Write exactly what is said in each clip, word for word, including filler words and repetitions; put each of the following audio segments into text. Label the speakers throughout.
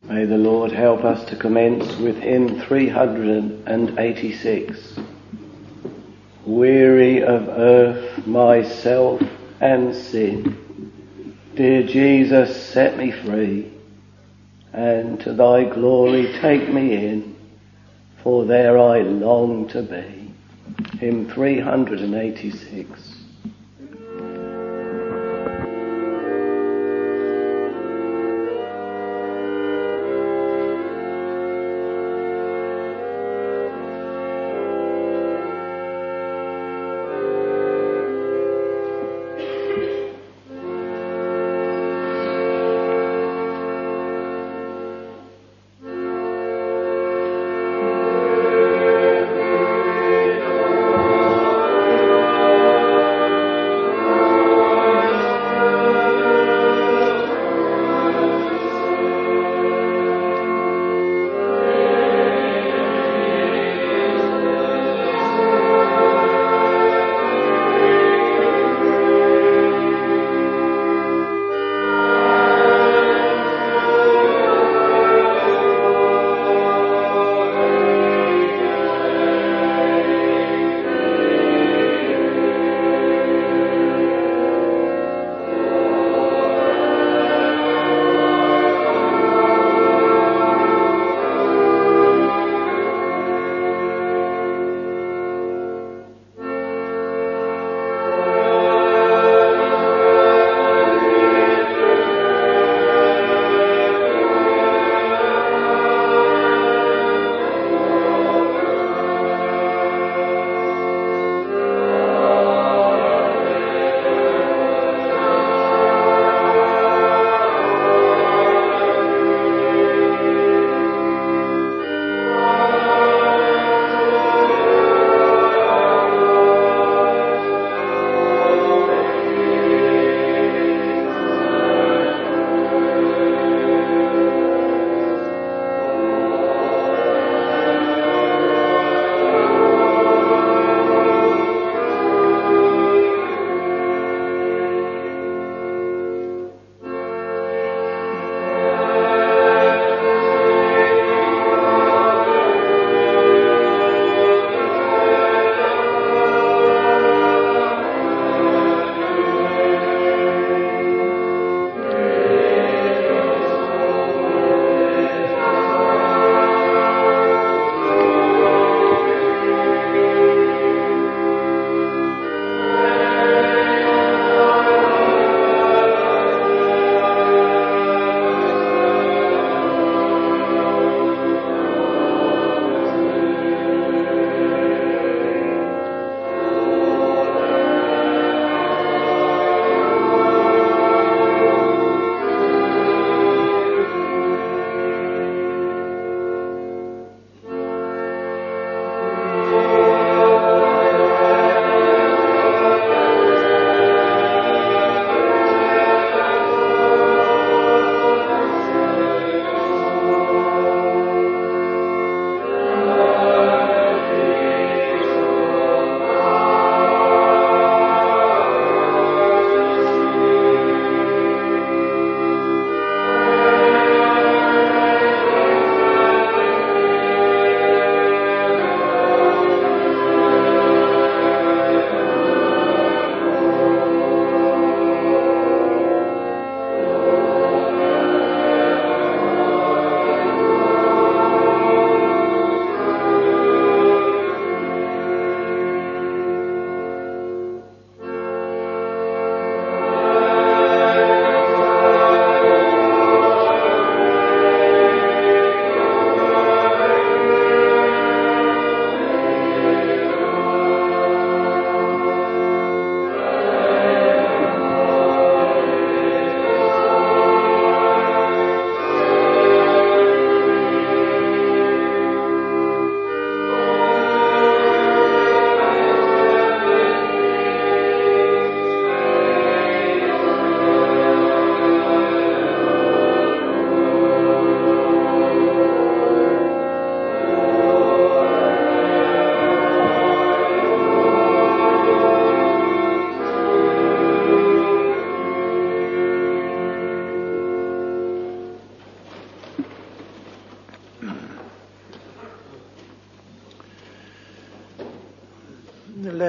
Speaker 1: May the Lord help us to commence with hymn three hundred eighty-six. Weary of earth, myself and sin, dear Jesus, set me free, and to thy glory take me in, for there I long to be. Hymn three hundred eighty-six.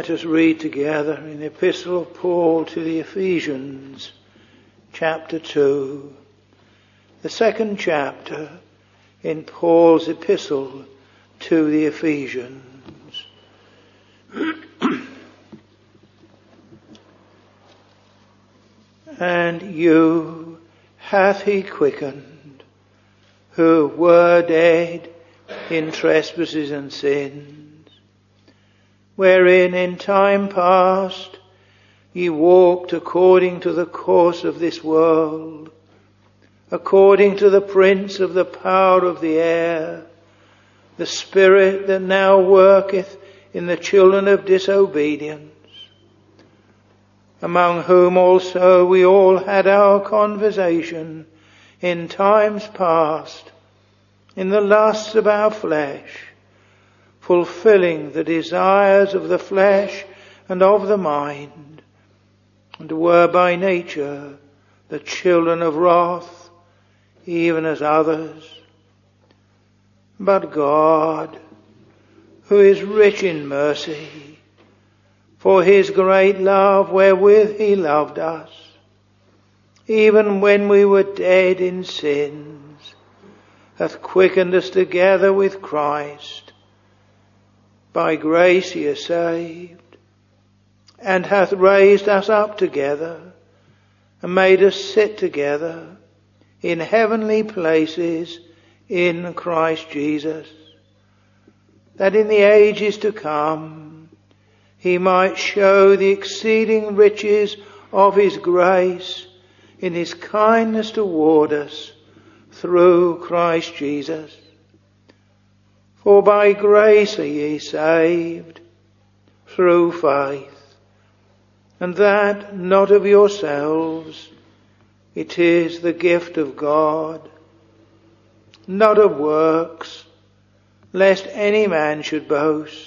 Speaker 2: Let us read together in the Epistle of Paul to the Ephesians, chapter two, the second chapter in Paul's Epistle to the Ephesians. And you hath he quickened, who were dead in trespasses and sins, wherein in time past ye walked according to the course of this world, according to the prince of the power of the air, the spirit that now worketh in the children of disobedience, among whom also we all had our conversation in times past, in the lusts of our flesh, fulfilling the desires of the flesh and of the mind, and were by nature the children of wrath, even as others. But God, who is rich in mercy, for his great love wherewith he loved us, even when we were dead in sins, hath quickened us together with Christ. By grace ye are saved, and hath raised us up together, and made us sit together in heavenly places in Christ Jesus, that in the ages to come he might show the exceeding riches of his grace in his kindness toward us through Christ Jesus. For by grace are ye saved, through faith, and that not of yourselves, it is the gift of God, not of works, lest any man should boast.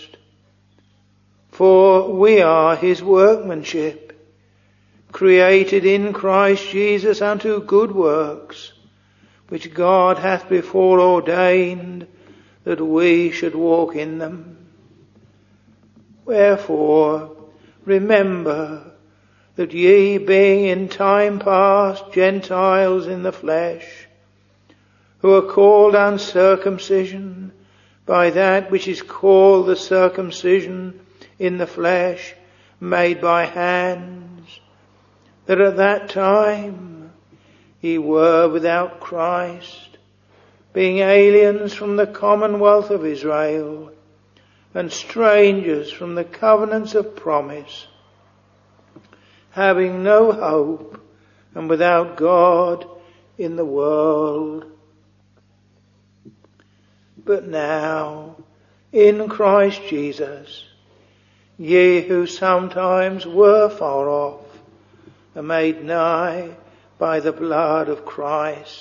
Speaker 2: For we are his workmanship, created in Christ Jesus unto good works, which God hath before ordained that we should walk in them. Wherefore, remember that ye, being in time past Gentiles in the flesh, who are called uncircumcision by that which is called the circumcision in the flesh, made by hands, that at that time ye were without Christ, being aliens from the commonwealth of Israel, and strangers from the covenants of promise, having no hope, and without God in the world. But now, in Christ Jesus, ye who sometimes were far off are made nigh by the blood of Christ.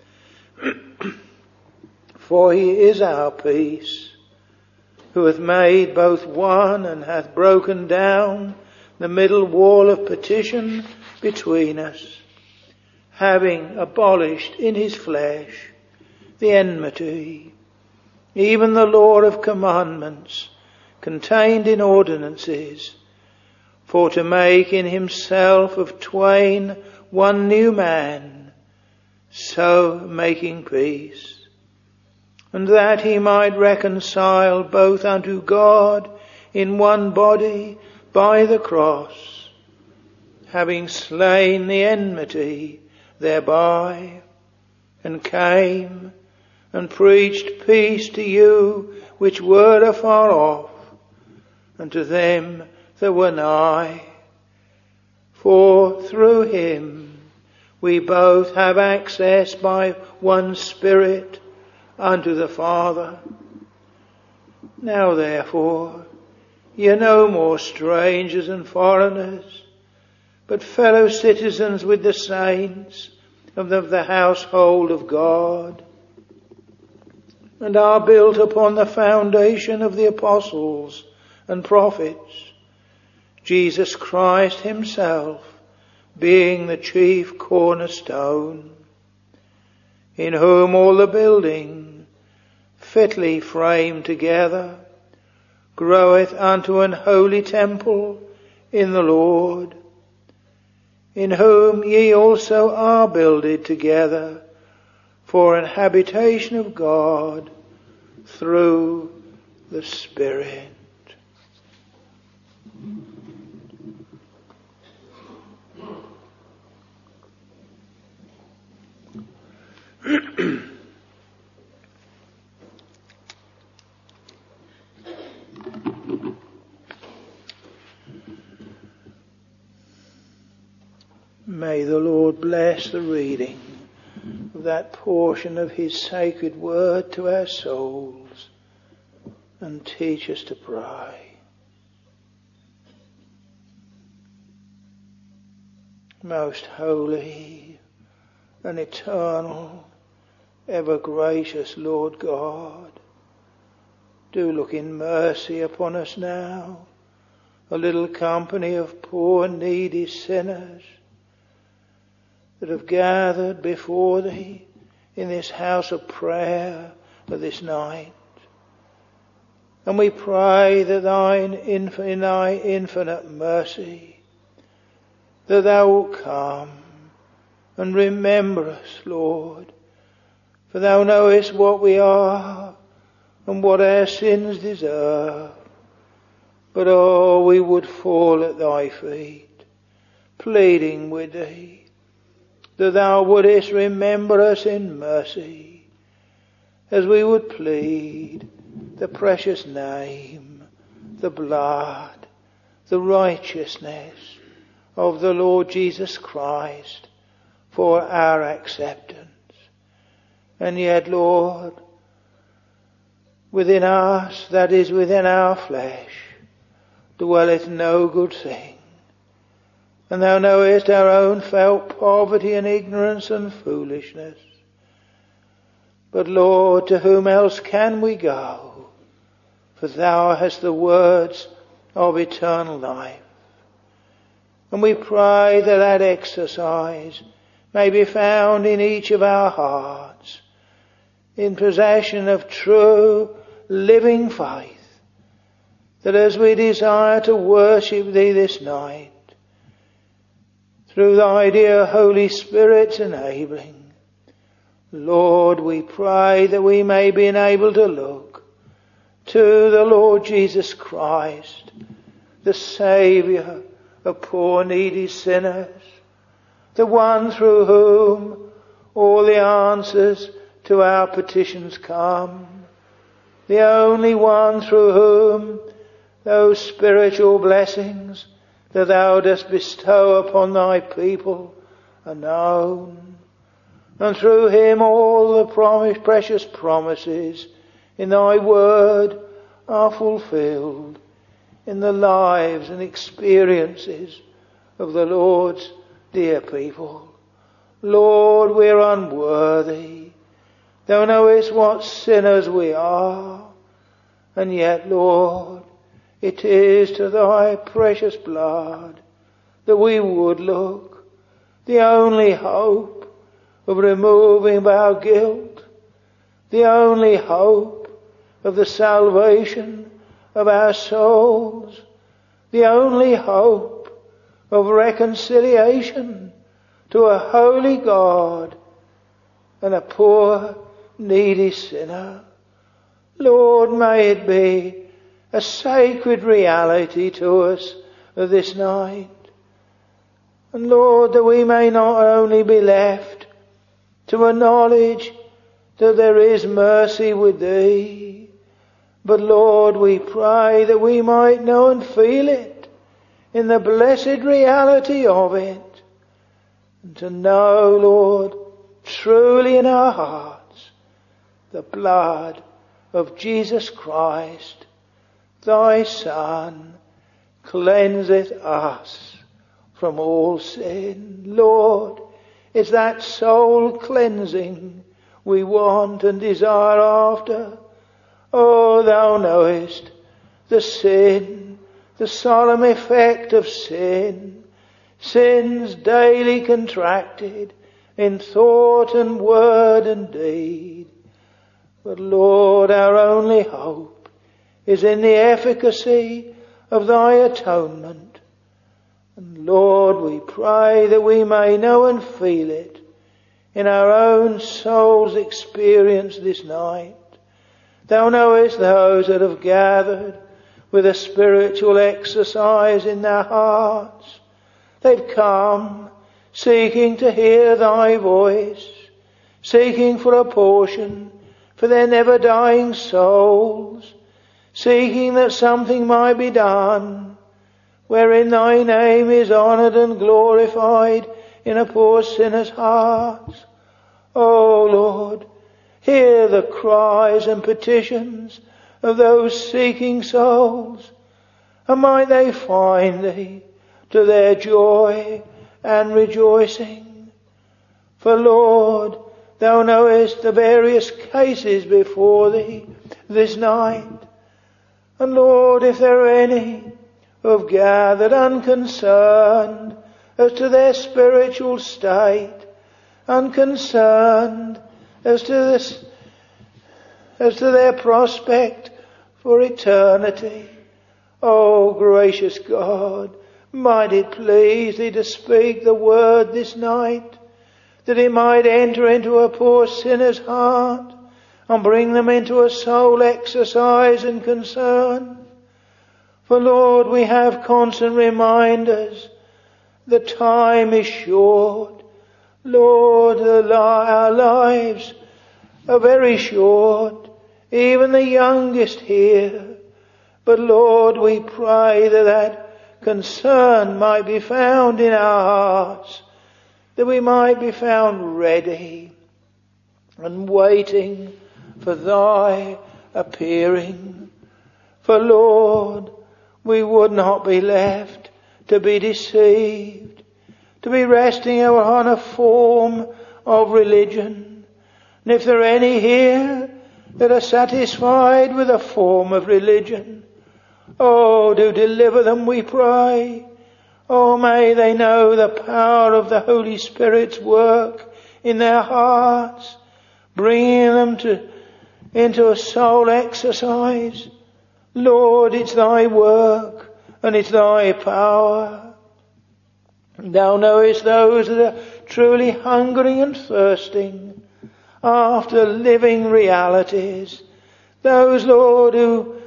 Speaker 2: For he is our peace, who hath made both one and hath broken down the middle wall of partition between us, having abolished in his flesh the enmity, even the law of commandments contained in ordinances, for to make in himself of twain one new man, so making peace, and that he might reconcile both unto God in one body by the cross, having slain the enmity thereby, and came and preached peace to you which were afar off, and to them that were nigh. For through him we both have access by one Spirit unto the Father. Now therefore, ye are no more strangers and foreigners, but fellow citizens with the saints of the, of the household of God, and are built upon the foundation of the apostles and prophets, Jesus Christ himself being the chief cornerstone, in whom all the building, fitly framed together, groweth unto an holy temple in the Lord, in whom ye also are builded together for an habitation of God through the Spirit. May the Lord bless the reading of that portion of his sacred word to our souls and teach us to pray. Most holy and eternal, ever gracious Lord God, do look in mercy upon us now, a little company of poor needy sinners that have gathered before thee in this house of prayer for this night. And we pray that thine inf- in thy infinite mercy, that thou wilt come and remember us, Lord, for thou knowest what we are and what our sins deserve. But oh, we would fall at thy feet, pleading with thee, that thou wouldest remember us in mercy, as we would plead the precious name, the blood, the righteousness of the Lord Jesus Christ for our acceptance. And yet, Lord, within us, that is within our flesh, dwelleth no good thing. And thou knowest our own felt poverty and ignorance and foolishness. But Lord, to whom else can we go? For thou hast the words of eternal life. And we pray that that exercise may be found in each of our hearts, in possession of true living faith, that as we desire to worship thee this night, through thy dear Holy Spirit's enabling, Lord, we pray that we may be enabled to look to the Lord Jesus Christ, the Saviour of poor needy sinners, the one through whom all the answers to our petitions come, the only one through whom those spiritual blessings that thou dost bestow upon thy people are known, and through him all the promise, precious promises in thy word are fulfilled in the lives and experiences of the Lord's dear people. Lord, we're unworthy. Thou knowest what sinners we are, and yet, Lord, it is to thy precious blood that we would look, the only hope of removing our guilt, the only hope of the salvation of our souls, the only hope of reconciliation to a holy God and a poor needy sinner. Lord, may it be a sacred reality to us this night. And Lord, that we may not only be left to a knowledge that there is mercy with thee, but Lord, we pray that we might know and feel it in the blessed reality of it. And to know, Lord, truly in our hearts, the blood of Jesus Christ, thy Son, cleanseth us from all sin. Lord, it's that soul cleansing we want and desire after. Oh, thou knowest the sin, the solemn effect of sin, sins daily contracted in thought and word and deed. But Lord, our only hope is in the efficacy of thy atonement. And Lord, we pray that we may know and feel it in our own soul's experience this night. Thou knowest those that have gathered with a spiritual exercise in their hearts. They've come seeking to hear thy voice, seeking for a portion for their never dying souls, seeking that something might be done wherein thy name is honoured and glorified in a poor sinner's heart. O Lord, hear the cries and petitions of those seeking souls, and might they find thee to their joy and rejoicing. For Lord, thou knowest the various cases before thee this night. And Lord, if there are any who have gathered unconcerned as to their spiritual state, unconcerned as to this, as to their prospect for eternity, O gracious God, might it please thee to speak the word this night, that it might enter into a poor sinner's heart and bring them into a soul exercise and concern. For Lord, we have constant reminders the time is short. Lord, the li- our lives are very short, even the youngest here. But Lord, we pray that that concern might be found in our hearts, that we might be found ready and waiting for thy appearing. For Lord, we would not be left to be deceived, to be resting on a form of religion. And if there are any here that are satisfied with a form of religion, oh, do deliver them, we pray. Oh, may they know the power of the Holy Spirit's work in their hearts, bringing them to into a soul exercise. Lord, it's thy work and it's thy power. Thou knowest those that are truly hungering and thirsting after living realities. Those, Lord, who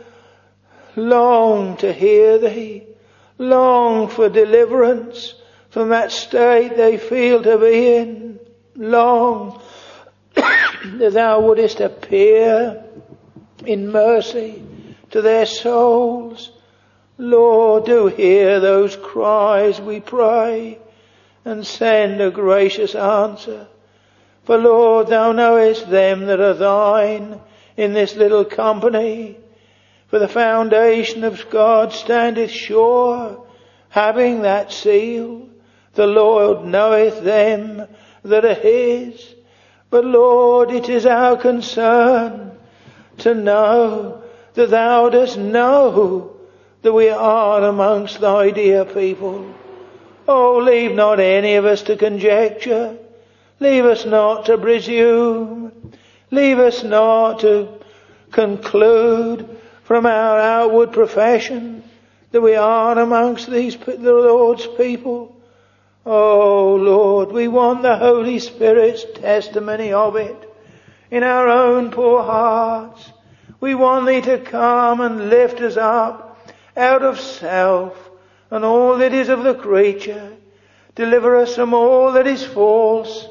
Speaker 2: long to hear thee, long for deliverance from that state they feel to be in, long that thou wouldest appear in mercy to their souls. Lord, do hear those cries, we pray, and send a gracious answer. For Lord, thou knowest them that are thine in this little company. For the foundation of God standeth sure, having that seal. The Lord knoweth them that are his. But Lord, it is our concern to know that thou dost know that we are amongst thy dear people. Oh, leave not any of us to conjecture. Leave us not to presume. Leave us not to conclude from our outward profession that we are amongst these, the Lord's people. Oh Lord, we want the Holy Spirit's testimony of it in our own poor hearts. We want thee to come and lift us up out of self and all that is of the creature. Deliver us from all that is false.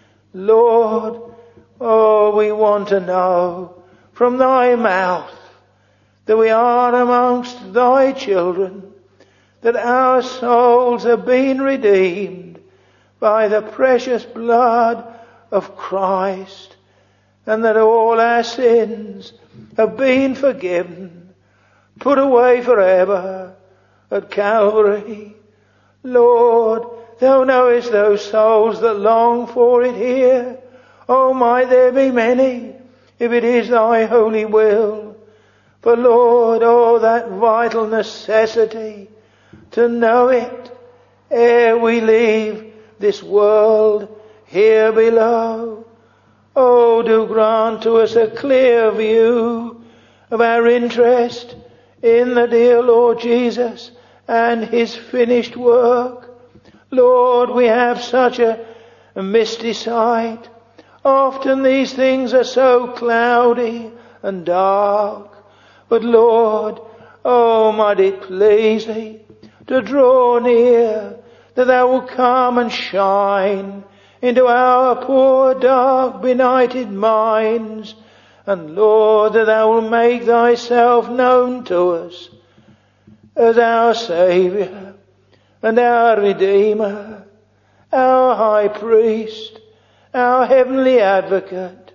Speaker 2: Lord, oh, we want to know from thy mouth that we are amongst thy children, that our souls have been redeemed by the precious blood of Christ, and that all our sins have been forgiven, put away forever at Calvary. Lord, thou knowest those souls that long for it here. Oh, might there be many, if it is thy holy will. For Lord, oh, that vital necessity to know it ere we leave this world here below. Oh, do grant to us a clear view of our interest in the dear Lord Jesus and his finished work. Lord, we have such a, a misty sight. Often these things are so cloudy and dark. But Lord, oh, might it please thee to draw near, that thou wilt come and shine into our poor dark benighted minds. And Lord, that thou wilt make thyself known to us as our Saviour and our Redeemer, our High Priest, our Heavenly Advocate.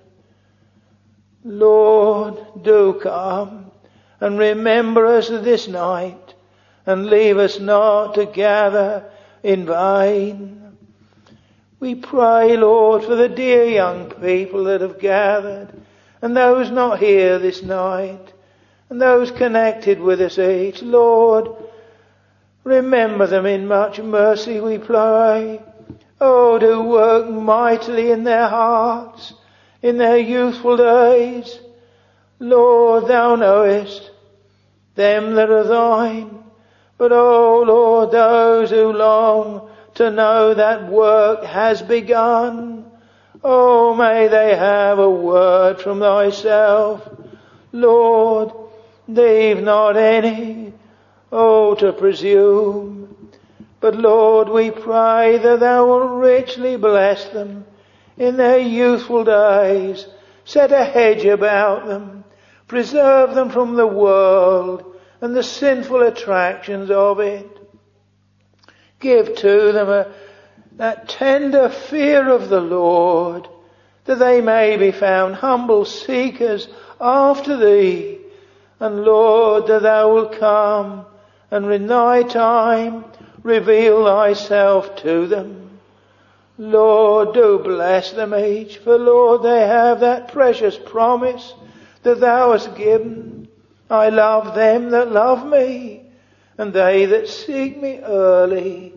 Speaker 2: Lord, do come and remember us this night, and leave us not to gather in vain. We pray, Lord, for the dear young people that have gathered, and those not here this night, and those connected with us each. Lord, remember them in much mercy, we pray. Oh, do work mightily in their hearts, in their youthful days. Lord, thou knowest them that are thine. But, oh Lord, those who long to know that work has begun, oh, may they have a word from thyself. Lord, leave not any, oh, to presume. But Lord, we pray that thou wilt richly bless them in their youthful days. Set a hedge about them. Preserve them from the world and the sinful attractions of it. Give to them a, that tender fear of the Lord, that they may be found humble seekers after thee. And Lord, that thou wilt come and in thy time reveal thyself to them. Lord, do bless them each, for Lord, they have that precious promise that thou hast given. I love them that love me, and they that seek me early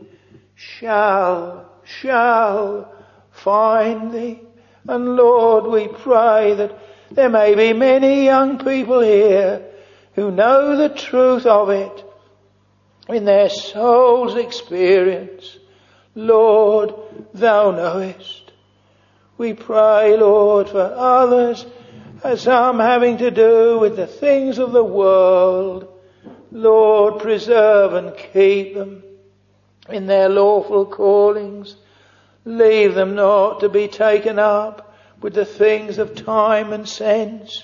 Speaker 2: shall, shall find thee. And Lord, we pray that there may be many young people here who know the truth of it in their soul's experience. Lord, thou knowest. We pray, Lord, for others, some having to do with the things of the world. Lord, preserve and keep them in their lawful callings. Leave them not to be taken up with the things of time and sense.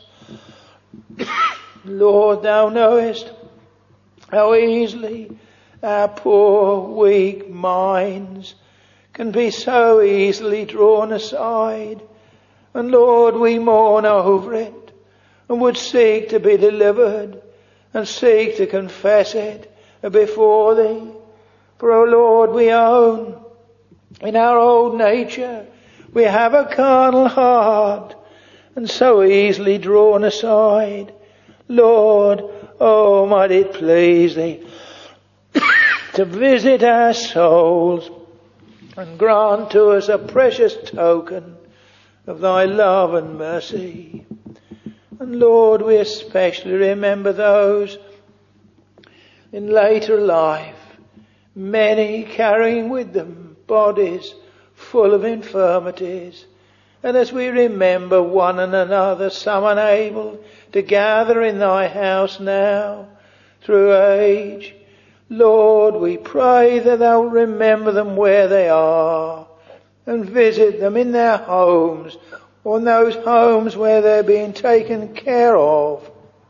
Speaker 2: Lord, thou knowest how easily our poor, weak minds can be so easily drawn aside. And Lord, we mourn over it and would seek to be delivered and seek to confess it before thee. For, O Lord, we own in our old nature we have a carnal heart and so easily drawn aside. Lord, oh, might it please thee to visit our souls and grant to us a precious token of thy love and mercy. And Lord, we especially remember those in later life, many carrying with them bodies full of infirmities. And as we remember one and another, some unable to gather in thy house now through age, Lord, we pray that thou remember them where they are and visit them in their homes or in those homes where they're being taken care of.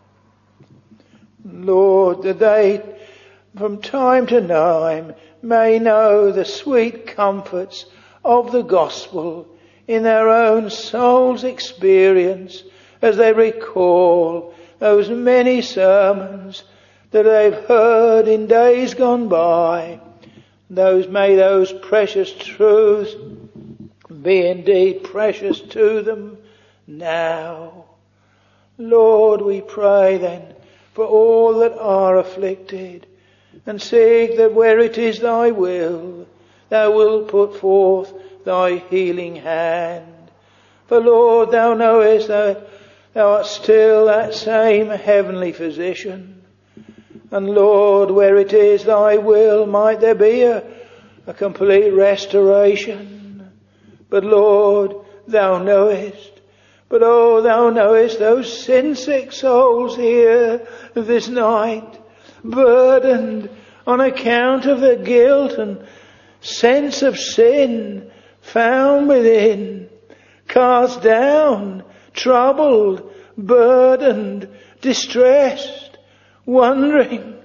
Speaker 2: Lord, that they from time to time may know the sweet comforts of the gospel in their own soul's experience as they recall those many sermons that they've heard in days gone by. Those may those precious truths be indeed precious to them now. Lord, we pray then for all that are afflicted, and seek that where it is thy will, thou wilt put forth thy healing hand. For Lord, thou knowest that thou art still that same heavenly physician, And Lord, where it is thy will, might there be a, a complete restoration. But Lord, thou knowest. But oh, thou knowest those sin-sick souls here this night, burdened on account of the guilt and sense of sin found within, cast down, troubled, burdened, distressed, wondering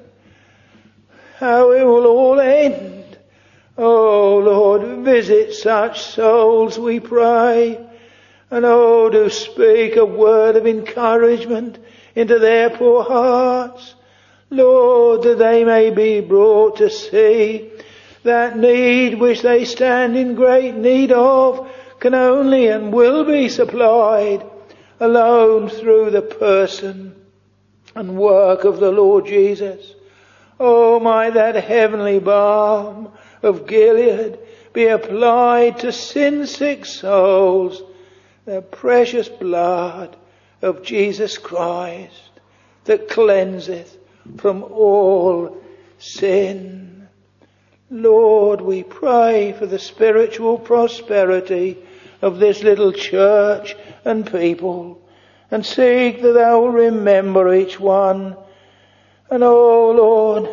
Speaker 2: how it will all end. Oh Lord, visit such souls, we pray. And oh, do speak a word of encouragement into their poor hearts. Lord, that they may be brought to see that need which they stand in great need of can only and will be supplied alone through the person and work of the Lord Jesus. Oh, might that heavenly balm of Gilead be applied to sin-sick souls, the precious blood of Jesus Christ that cleanseth from all sin. Lord, we pray for the spiritual prosperity of this little church and people, and seek that thou will remember each one. And oh Lord,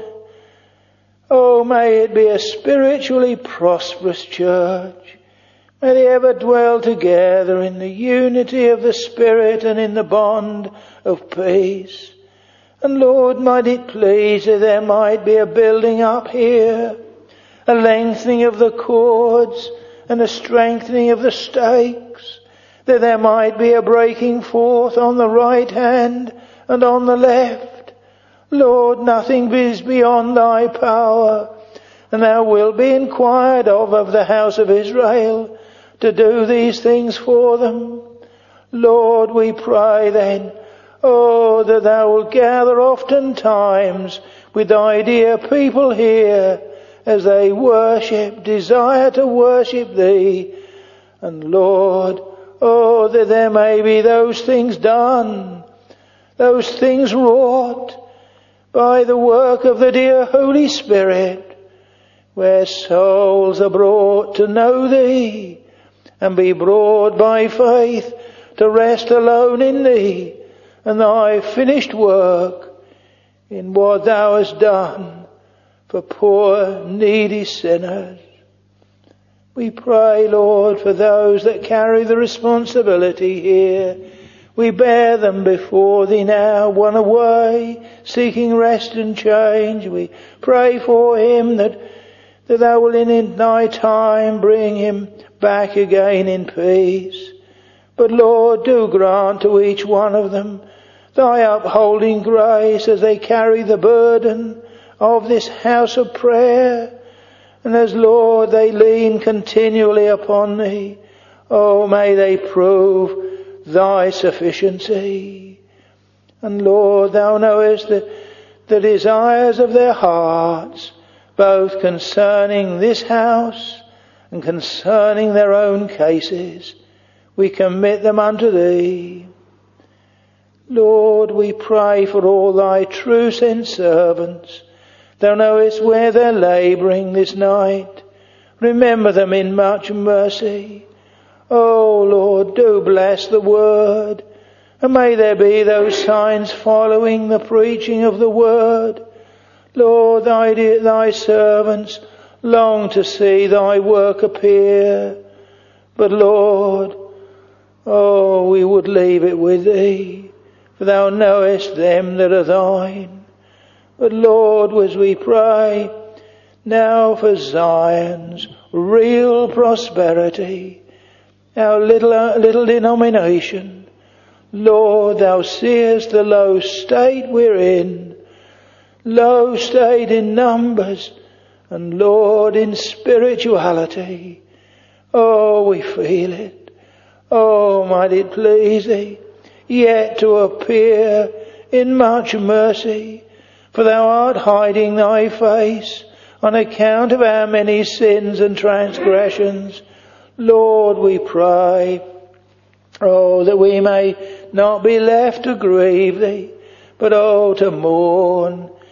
Speaker 2: oh may it be a spiritually prosperous church. May they ever dwell together in the unity of the Spirit and in the bond of peace. And Lord, might it please that there might be a building up here, a lengthening of the cords and a strengthening of the stakes, that there might be a breaking forth on the right hand and on the left. Lord, nothing is beyond thy power, and thou wilt be inquired of of the house of Israel to do these things for them. Lord, we pray then, oh, that thou wilt gather oftentimes with thy dear people here as they worship, desire to worship thee. And Lord, oh, that there may be those things done, those things wrought by the work of the dear Holy Spirit, where souls are brought to know thee and be brought by faith to rest alone in thee and thy finished work in what thou hast done for poor needy sinners. We pray, Lord, for those that carry the responsibility here. We bear them before thee now, one away, seeking rest and change. We pray for him that, that thou wilt in thy time bring him back again in peace. But Lord, do grant to each one of them thy upholding grace as they carry the burden of this house of prayer. And as, Lord, they lean continually upon thee, oh, may they prove thy sufficiency. And Lord, thou knowest the, the desires of their hearts, both concerning this house and concerning their own cases. We commit them unto thee. Lord, we pray for all thy true sent servants. Thou knowest where they're labouring this night. Remember them in much mercy. Oh Lord, do bless the word. And may there be those signs following the preaching of the word. Lord, thy, thy servants long to see thy work appear. But Lord, oh, we would leave it with thee, for thou knowest them that are thine. But Lord, as we pray now for Zion's real prosperity, our little, little denomination, Lord, thou seest the low state we're in, low state in numbers, and Lord, in spirituality. Oh, we feel it. Oh, might it please thee yet to appear in much mercy, for thou art hiding thy face on account of our many sins and transgressions. Lord, we pray, oh, that we may not be left to grieve thee, but oh, to mourn.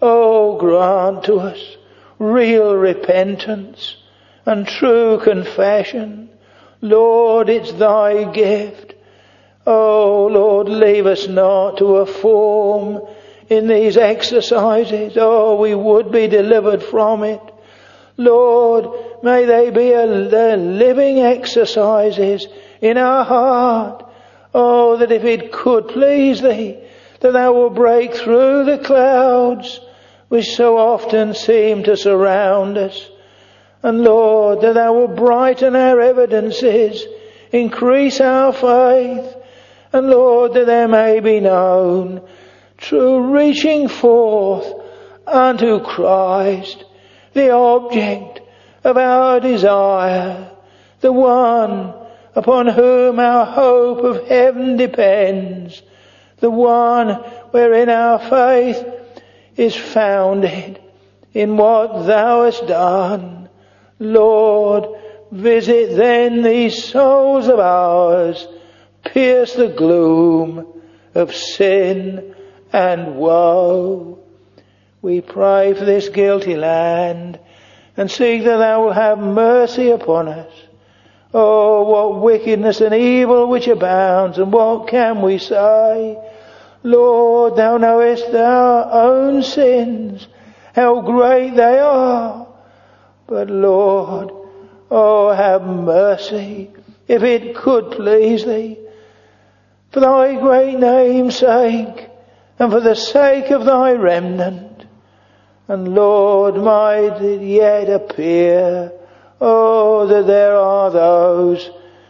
Speaker 2: Oh, grant to us real repentance and true confession. Lord, it's thy gift. Oh, Lord, leave us not to a form in these exercises. Oh, we would be delivered from it. Lord, may they be a, a living exercises in our heart. Oh, that if it could please thee, that thou wilt break through the clouds which so often seem to surround us. And Lord, that thou wilt brighten our evidences, increase our faith, and Lord, that there may be known true reaching forth unto Christ, the object of our desire, the one upon whom our hope of heaven depends, the one wherein our faith is founded in what thou hast done. Lord, visit then these souls of ours, pierce the gloom of sin and woe. We pray for this guilty land and seek that thou wilt have mercy upon us. Oh, what wickedness and evil which abounds, and what can we say? Lord, thou knowest our own sins, how great they are. But Lord, oh, have mercy, if it could please thee, for thy great name's sake, and for the sake of thy remnant. And Lord, might it yet appear, oh, that there are those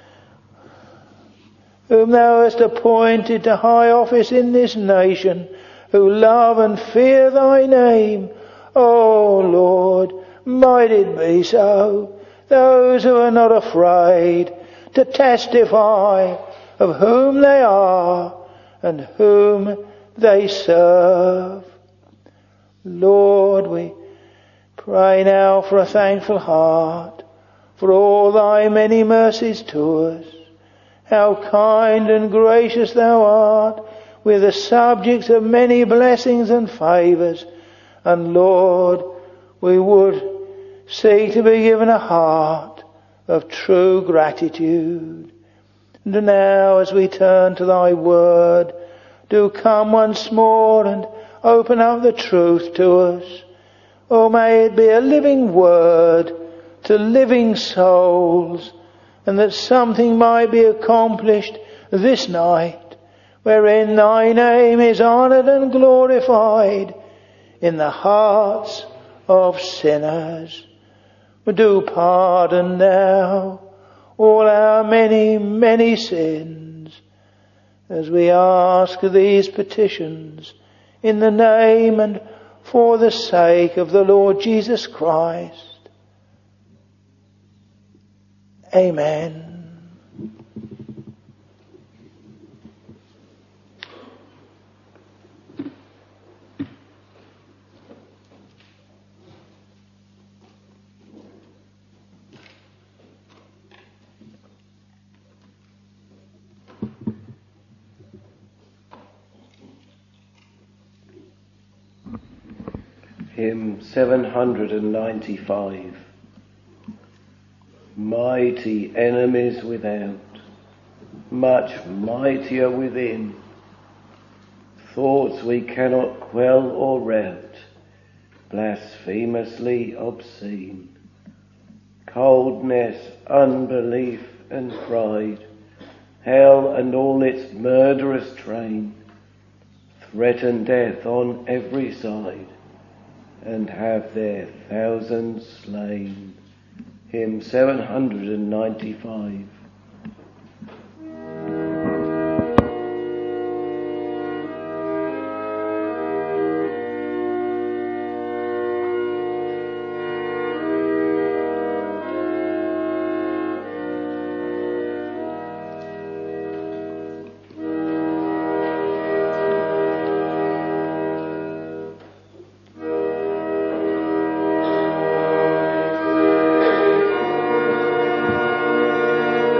Speaker 2: whom thou hast appointed to high office in this nation, who love and fear thy name. Oh Lord, might it be so. Those who are not afraid to testify of whom they are and whom they serve. Lord, we pray now for a thankful heart, for all thy many mercies to us. How kind and gracious thou art with the subjects of many blessings and favours. And Lord, we would seek to be given a heart of true gratitude. And now as we turn to thy word, do come once more and open up the truth to us. Oh, may it be a living word to living souls, and that something might be accomplished this night, wherein thy name is honoured and glorified in the hearts of sinners. Do pardon now all our many, many sins, as we ask these petitions in the name and for the sake of the Lord Jesus Christ. Amen.
Speaker 1: Hymn seven hundred ninety-five. Mighty enemies without, much mightier within, thoughts we cannot quell or rout, blasphemously obscene, coldness, unbelief and pride, hell and all its murderous train, threaten death on every side, and have their thousands slain. Hymn seven hundred ninety-five.
Speaker 3: Thank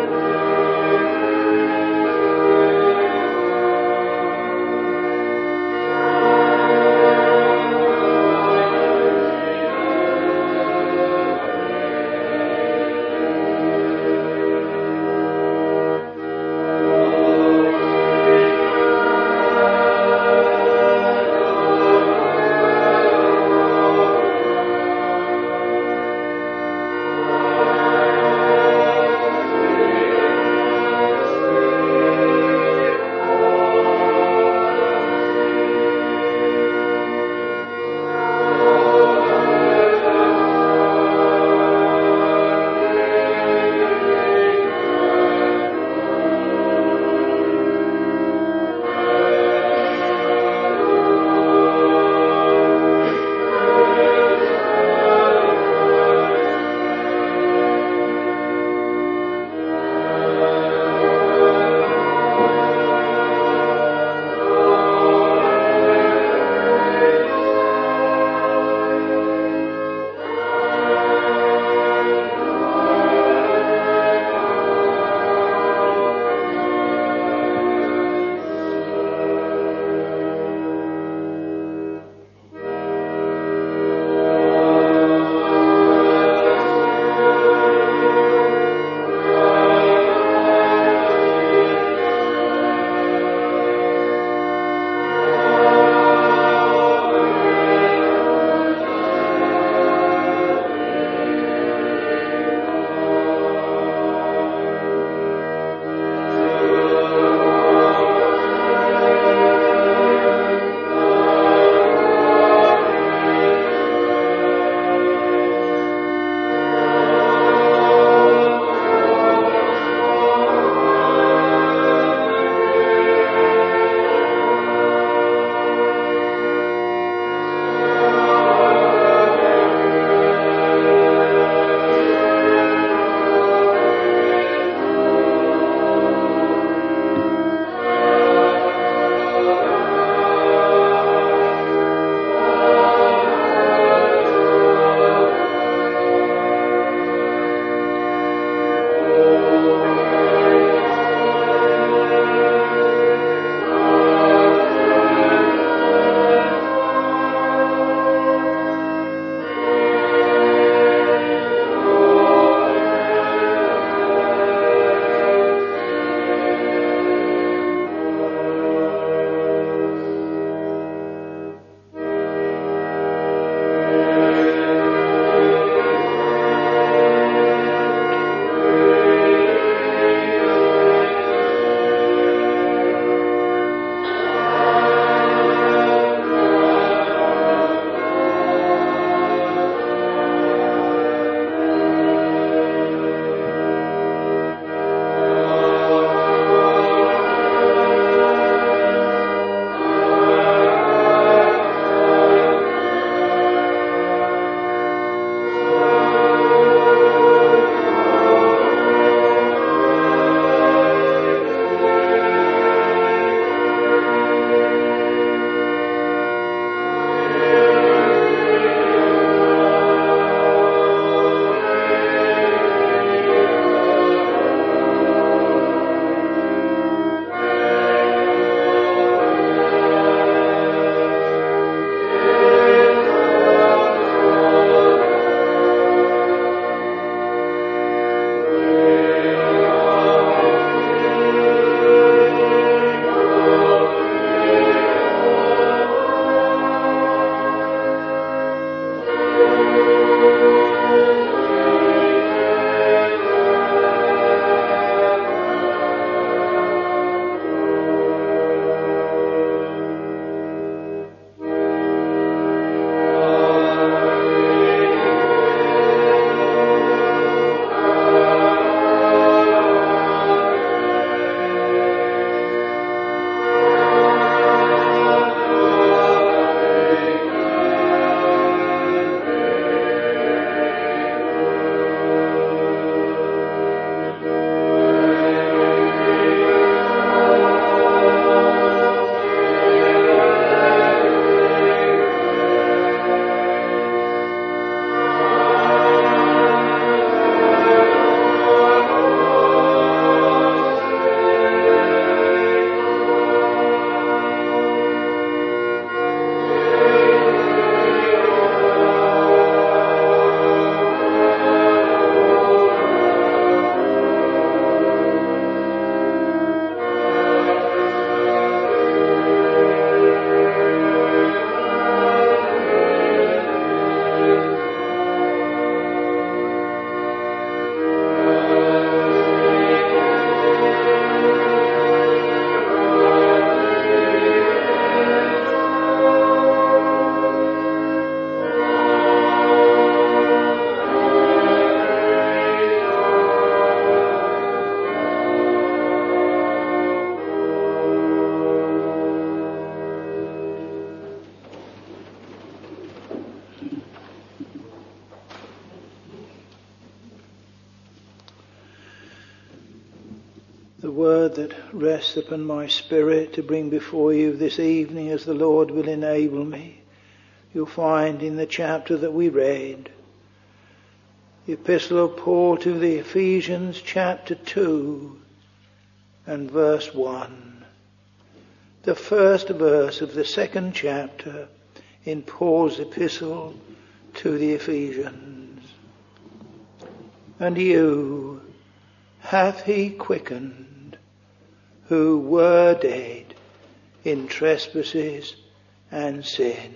Speaker 2: rests upon my spirit to bring before you this evening as the Lord will enable me, you'll find in the chapter that we read, the Epistle of Paul to the Ephesians, chapter two and verse one. The first verse of the second chapter in Paul's epistle to the Ephesians. And you hath he quickened, who were dead in trespasses and sins.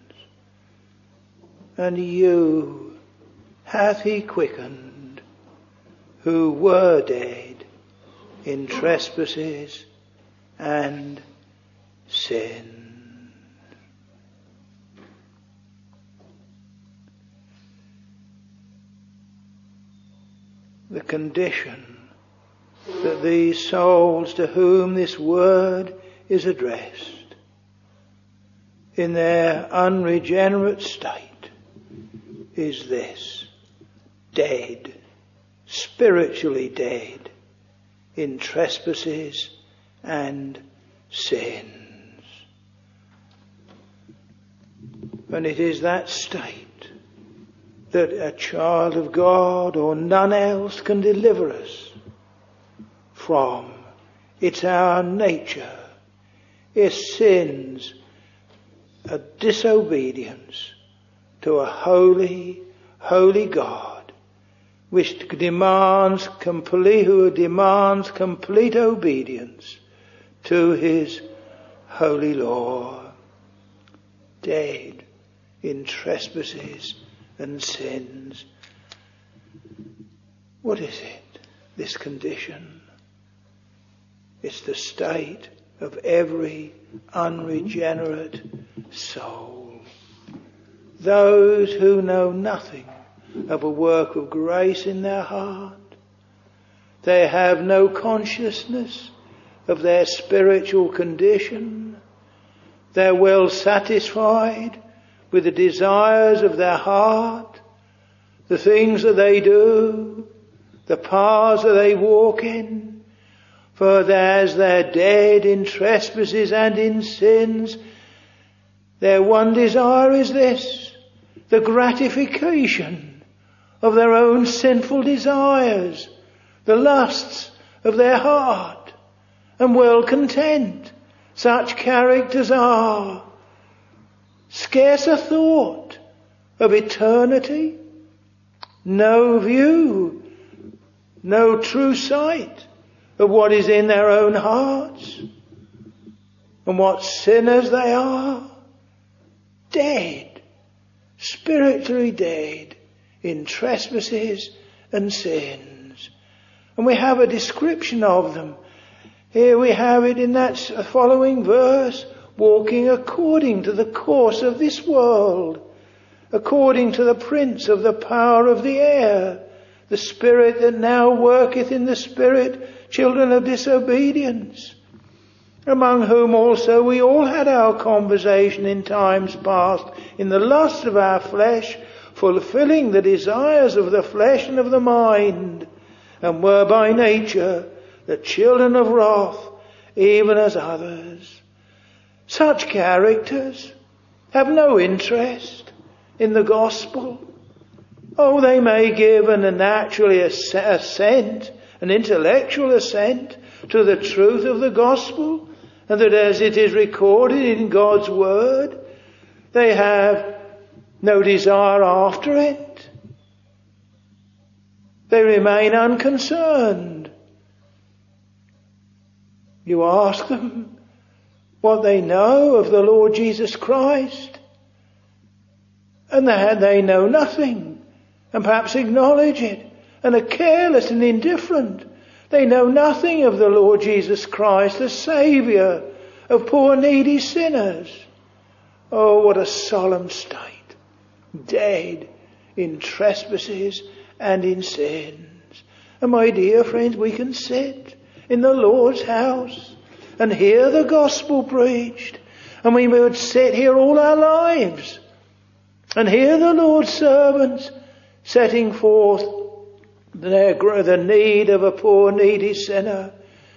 Speaker 2: And you hath he quickened, who were dead in trespasses and sins. The condition that these souls to whom this word is addressed, in their unregenerate state, is this: dead, spiritually dead, in trespasses and sins. And it is that state that a child of God or none else can deliver us from. It's our nature. It's sins, a disobedience to a holy, holy God, which demands complete, who demands complete obedience to his holy law. Dead in trespasses and sins. What is it, this condition? It's the state of every unregenerate soul. Those who know nothing of a work of grace in their heart. They have no consciousness of their spiritual condition. They're well satisfied with the desires of their heart, the things that they do, the paths that they walk in. For as they're dead in trespasses and in sins, their one desire is this: the gratification of their own sinful desires, the lusts of their heart, and well content. Such characters are scarce a thought of eternity, no view, no true sight of what is in their own hearts, and what sinners they are. Dead, spiritually dead in trespasses and sins. And we have a description of them. Here we have it in that following verse: walking according to the course of this world, according to the prince of the power of the air, the spirit that now worketh in the spirit, children of disobedience, among whom also we all had our conversation in times past, in the lust of our flesh, fulfilling the desires of the flesh and of the mind, and were by nature the children of wrath, even as others. Such characters have no interest in the gospel. Oh, they may give an, a naturally assent, an intellectual assent to the truth of the gospel, and that as it is recorded in God's word, they have no desire after it. They remain unconcerned. You ask them what they know of the Lord Jesus Christ, and they, they know nothing, and perhaps acknowledge it, and are careless and indifferent. They know nothing of the Lord Jesus Christ, the Saviour of poor needy sinners. Oh, what a solemn state. Dead in trespasses and in sins. And my dear friends, we can sit in the Lord's house and hear the gospel preached, and we would sit here all our lives and hear the Lord's servants setting forth their, the need of a poor needy sinner,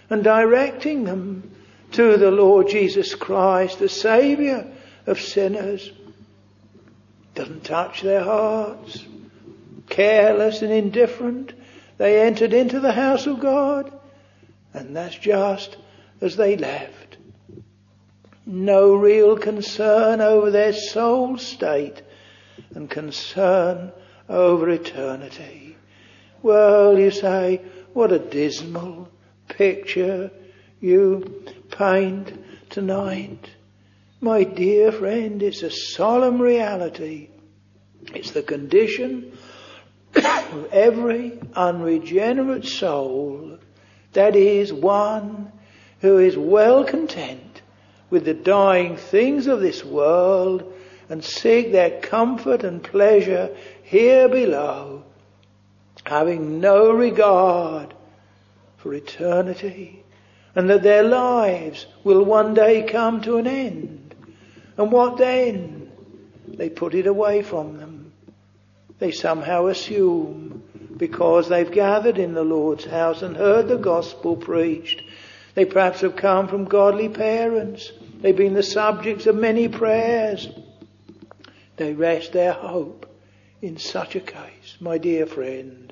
Speaker 2: and directing them to the Lord Jesus Christ, the Saviour of sinners. Doesn't touch their hearts. Careless and indifferent, they entered into the house of God, and that's just as they left. No real concern over their soul state and concern over eternity. Well, you say, what a dismal picture you paint tonight. My dear friend, it's a solemn reality. It's the condition of every unregenerate soul, that is, one who is well content with the dying things of this world and seek their comfort and pleasure here below, having no regard for eternity, and that their lives will one day come to an end. And what then? They put it away from them. They somehow assume, because they've gathered in the Lord's house and heard the gospel preached, they perhaps have come from godly parents, they've been the subjects of many prayers, they rest their hope in such a case. My dear friend,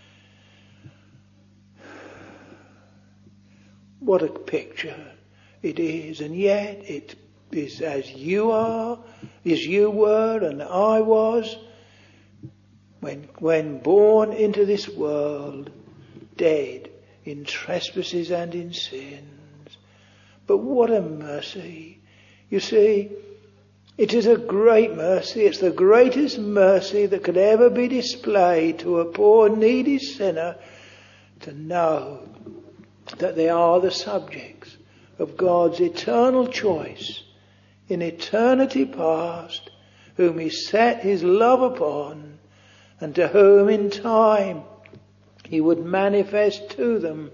Speaker 2: what a picture it is, and yet it is as you are, as you were and I was, when, when born into this world, dead in trespasses and in sins. But what a mercy. You see, it is a great mercy. It's the greatest mercy that could ever be displayed to a poor needy sinner, to know that they are the subjects of God's eternal choice in eternity past, whom he set his love upon, and to whom in time he would manifest to them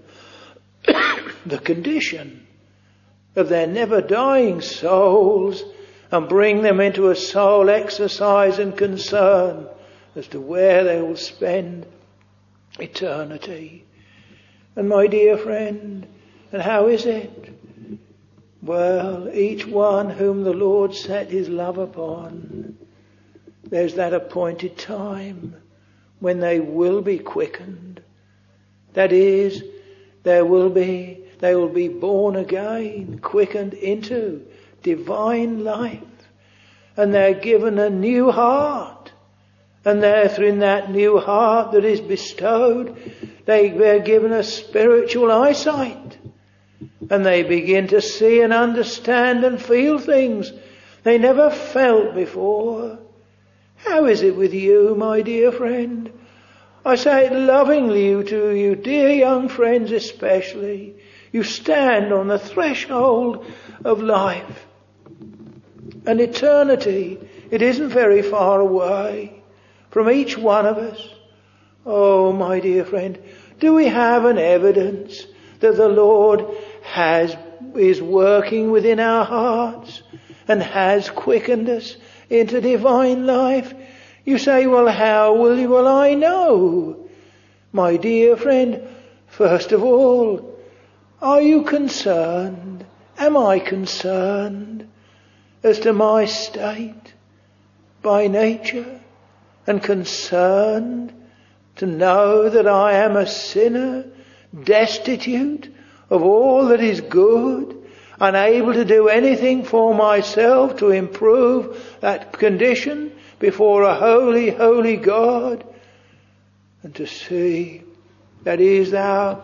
Speaker 2: the condition of their never dying souls, and bring them into a soul exercise and concern as to where they will spend eternity. And my dear friend, and how is it? Well, each one whom the Lord set his love upon, there's that appointed time when they will be quickened. That is, there will be, they will be born again, quickened into divine life. And they're given a new heart. And therefore in that new heart that is bestowed, they, they're given a spiritual eyesight. And they begin to see and understand and feel things they never felt before. How is it with you, my dear friend? I say it lovingly to you, dear young friends especially. You stand on the threshold of life. And eternity, it isn't very far away from each one of us. Oh, my dear friend, do we have an evidence that the Lord has, is working within our hearts and has quickened us into divine life? You say, well, how will you? Well, I know. My dear friend, first of all, are you concerned? Am I concerned as to my state by nature, and concerned to know that I am a sinner, destitute of all that is good, unable to do anything for myself to improve that condition before a holy, holy God, and to see that is our,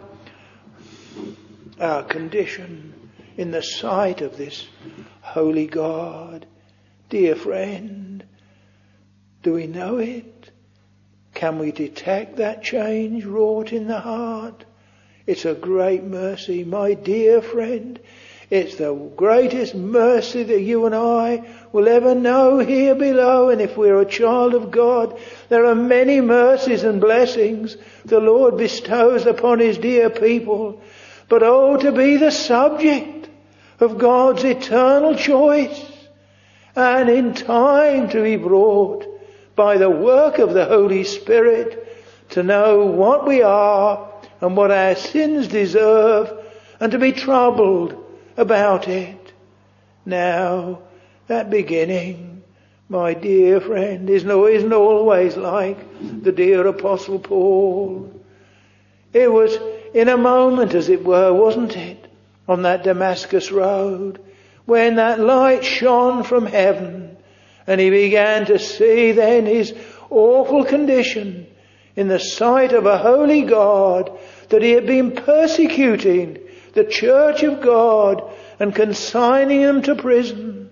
Speaker 2: our condition in the sight of this holy God. Dear friend, do we know it? Can we detect that change wrought in the heart? It's a great mercy, my dear friend. It's the greatest mercy that you and I will ever know here below. And if we're a child of God, there are many mercies and blessings the Lord bestows upon his dear people. But oh, to be the subject of God's eternal choice, and in time to be brought by the work of the Holy Spirit to know what we are and what our sins deserve, and to be troubled about it. Now, that beginning, my dear friend, isn't, isn't always like the dear Apostle Paul. It was in a moment, as it were, wasn't it, on that Damascus road, when that light shone from heaven, and he began to see then his awful condition in the sight of a holy God, that he had been persecuting the church of God and consigning them to prison.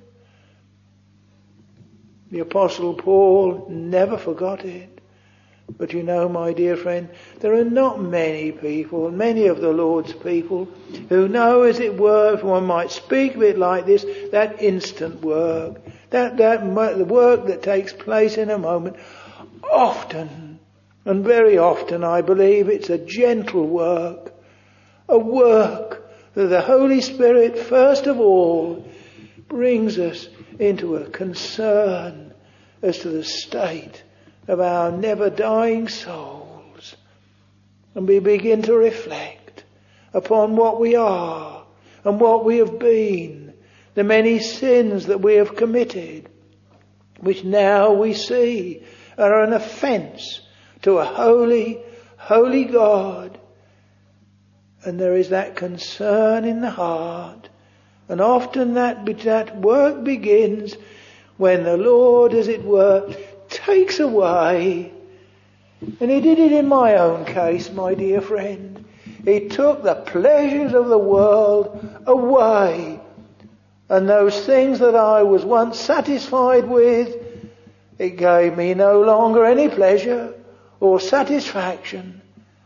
Speaker 2: The Apostle Paul never forgot it. But you know, my dear friend, there are not many people, many of the Lord's people, who know, as it were, if one might speak of it like this, that instant work, that, that the work that takes place in a moment. Often, and very often, I believe it's a gentle work, a work that the Holy Spirit, first of all, brings us into a concern as to the state of our never-dying souls. And we begin to reflect upon what we are and what we have been, the many sins that we have committed, which now we see are an offence to a holy, holy God. And there is that concern in the heart. And often that, that work begins when the Lord, as it were, takes away. And he did it in my own case, my dear friend. He took the pleasures of the world away. And those things that I was once satisfied with, it gave me no longer any pleasure or satisfaction.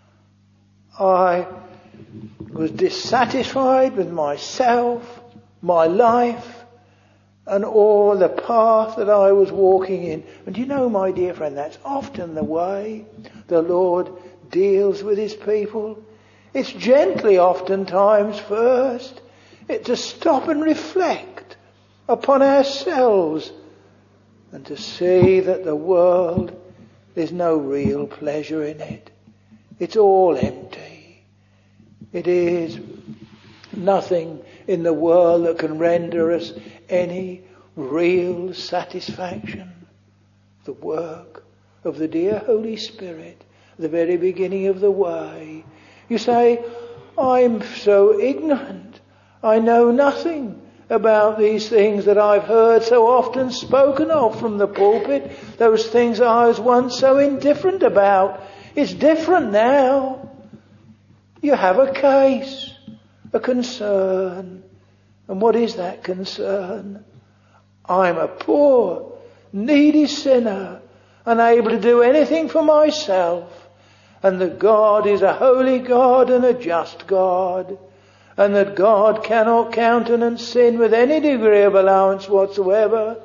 Speaker 2: I was dissatisfied with myself, my life, and all the path that I was walking in. And you know, my dear friend, that's often the way the Lord deals with his people. It's gently oftentimes first. It's to stop and reflect upon ourselves and to see that the world, there's no real pleasure in it. It's all empty. It is nothing in the world that can render us any real satisfaction. The work of the dear Holy Spirit, the very beginning of the way. You say, I'm so ignorant. I know nothing about these things that I've heard so often spoken of from the pulpit. Those things I was once so indifferent about. It's different now. You have a case, a concern. And what is that concern? I'm a poor, needy sinner, unable to do anything for myself. And that God is a holy God and a just God. And that God cannot countenance sin with any degree of allowance whatsoever.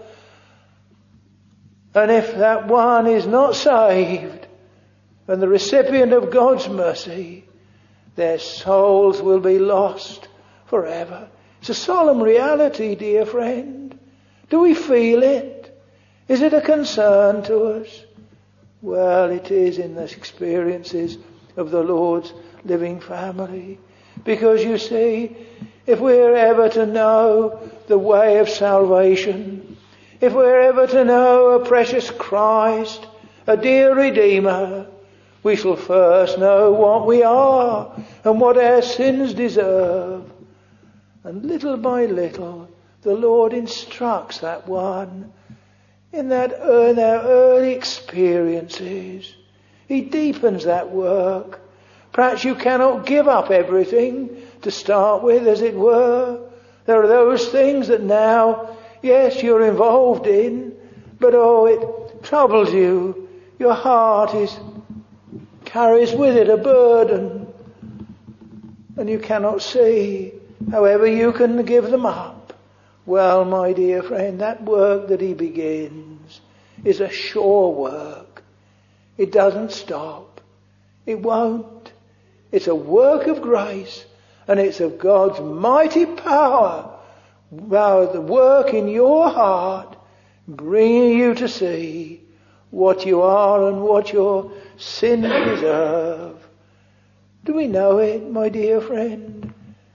Speaker 2: And if that one is not saved and the recipient of God's mercy, their souls will be lost forever. It's a solemn reality, dear friend. Do we feel it? Is it a concern to us? Well, it is in the experiences of the Lord's living family. Because you see, if we're ever to know the way of salvation, if we're ever to know a precious Christ, a dear Redeemer, we shall first know what we are and what our sins deserve. And little by little, the Lord instructs that one in that in their early experiences. He deepens that work. Perhaps you cannot give up everything to start with, as it were. There are those things that now, yes, you're involved in, but oh, it troubles you. Your heart is carries with it a burden, and you cannot see however you can give them up. Well, my dear friend, that work that he begins is a sure work. It doesn't stop. It won't. It's a work of grace, and it's of God's mighty power, the work in your heart, bringing you to see what you are and what your sins deserve. Do we know it, my dear friend?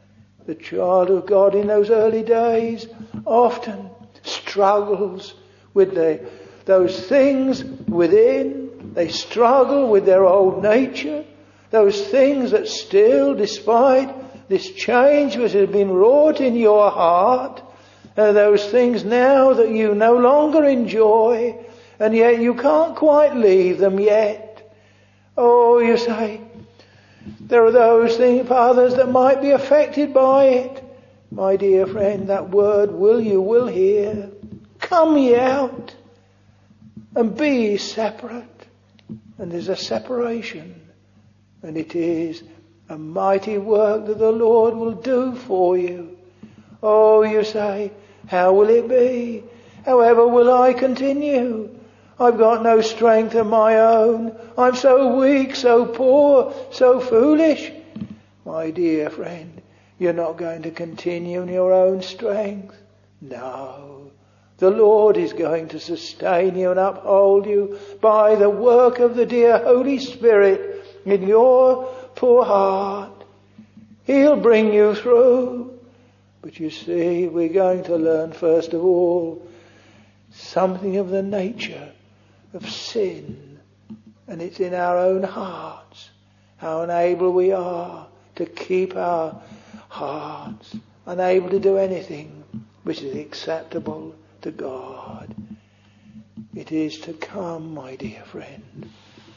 Speaker 2: the child of God in those early days often struggles with the, those things within. They struggle with their old nature. Those things that still, despite this change which has been wrought in your heart, are those things now that you no longer enjoy, and yet you can't quite leave them yet. Oh, you say, there are those things, others that might be affected by it. My dear friend, that word will you will hear. Come ye out and be ye separate. And there's a separation. And it is a mighty work that the Lord will do for you. Oh, you say, how will it be? However will I continue? I've got no strength of my own. I'm so weak, so poor, so foolish. My dear friend, you're not going to continue in your own strength. No. The Lord is going to sustain you and uphold you by the work of the dear Holy Spirit in your poor heart. He'll bring you through. But you see, we're going to learn first of all something of the nature of sin. And it's in our own hearts. How unable we are to keep our hearts. Unable to do anything which is acceptable to God. It is to come, my dear friend.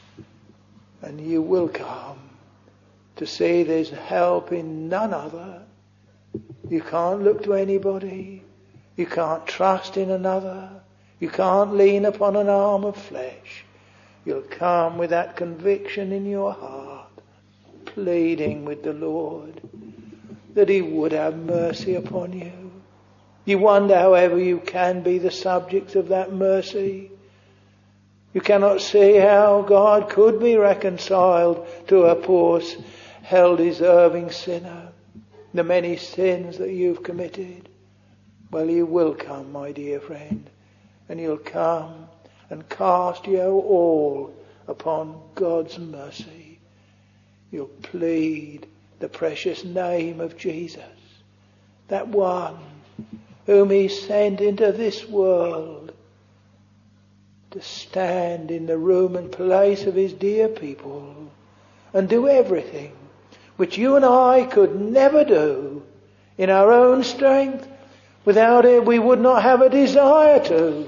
Speaker 2: And you will come to see there's help in none other. You can't look to anybody. You can't trust in another. You can't lean upon an arm of flesh. You'll come with that conviction in your heart, pleading with the Lord that He would have mercy upon you. You wonder however you can be the subject of that mercy. You cannot see how God could be reconciled to a poor, hell-deserving sinner. The many sins that you've committed. Well, you will come, my dear friend. And you'll come and cast you all upon God's mercy. You'll plead the precious name of Jesus. That one whom He sent into this world to stand in the room and place of His dear people and do everything which you and I could never do in our own strength. Without it we would not have a desire to.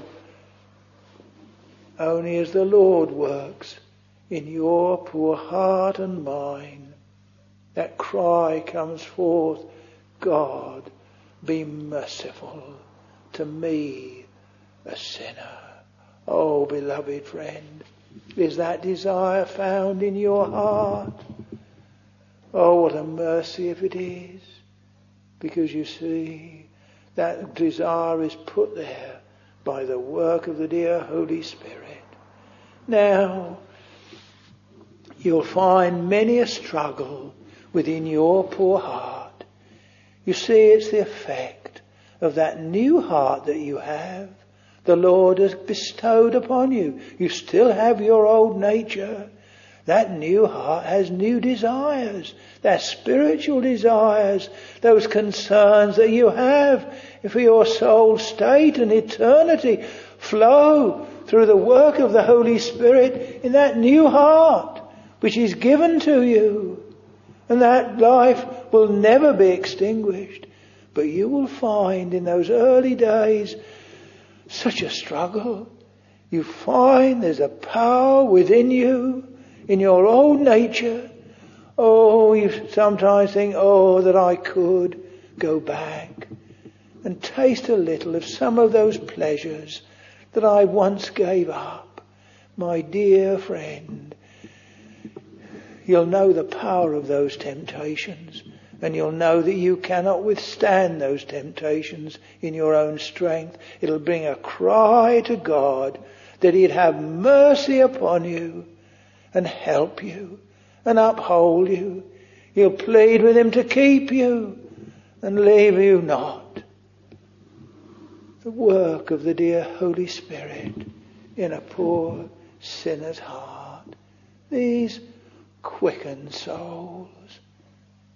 Speaker 2: Only as the Lord works in your poor heart and mine, that cry comes forth, God, be merciful to me, a sinner. Oh, beloved friend, is that desire found in your heart? Oh, what a mercy if it is. Because you see, that desire is put there by the work of the dear Holy Spirit. Now, you'll find many a struggle within your poor heart. You see, it's the effect of that new heart that you have. The Lord has bestowed upon you. You still have your old nature. That new heart has new desires. They're spiritual desires. Those concerns that you have for your soul state and eternity flow through the work of the Holy Spirit in that new heart which is given to you. And that life will never be extinguished. But you will find in those early days such a struggle. You find there's a power within you, in your old nature. Oh, you sometimes think, oh, that I could go back and taste a little of some of those pleasures that I once gave up. My dear friend, you'll know the power of those temptations, and you'll know that you cannot withstand those temptations in your own strength. It'll bring a cry to God that He'd have mercy upon you and help you and uphold you. You'll plead with Him to keep you and leave you not. The work of the dear Holy Spirit in a poor sinner's heart. These quickened souls.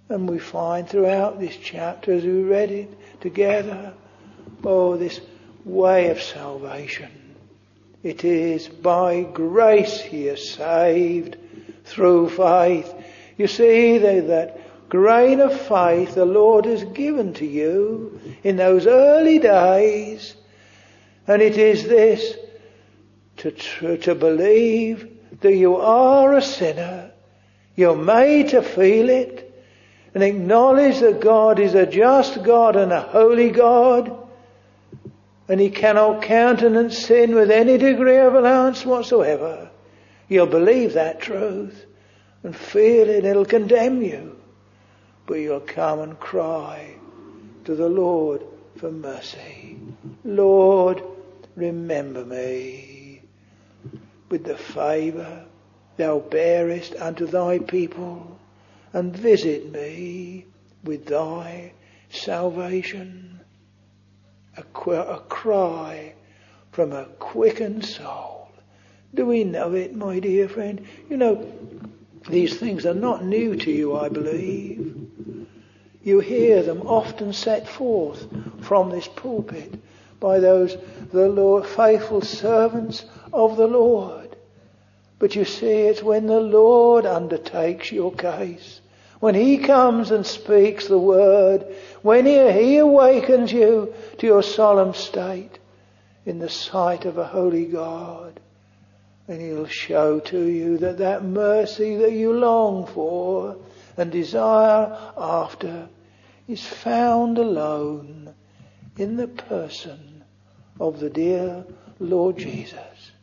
Speaker 2: And we find throughout this chapter, as we read it together, oh, this way of salvation. It is by grace he is saved through faith. You see that, that grain of faith the Lord has given to you in those early days. And it is this, to, to believe that you are a sinner. You're made to feel it. And acknowledge that God is a just God and a holy God. And he cannot countenance sin with any degree of allowance whatsoever. You'll believe that truth and feel it. It'll condemn you. But you'll come and cry to the Lord for mercy. Lord, remember me with the favour thou bearest unto thy people, and visit me with thy salvation. A, qu- a cry from a quickened soul. Do we know it, my dear friend? You know, these things are not new to you, I believe. You hear them often set forth from this pulpit by those the Lord, faithful servants of the Lord. But you see, it's when the Lord undertakes your case, when he comes and speaks the word, when he, he awakens you to your solemn state in the sight of a holy God, and he'll show to you that that mercy that you long for and desire after is found alone in the person of the dear Lord Jesus.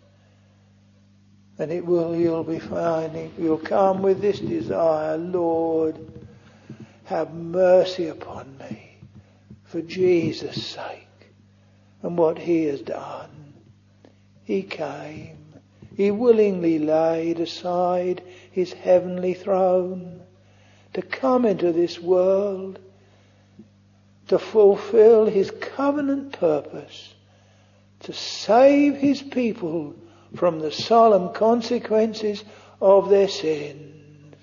Speaker 2: And it will, you'll be finding, you'll come with this desire, Lord, have mercy upon me for Jesus' sake and what he has done. He came, he willingly laid aside his heavenly throne to come into this world to fulfill his covenant purpose, to save his people from the solemn consequences of their sins.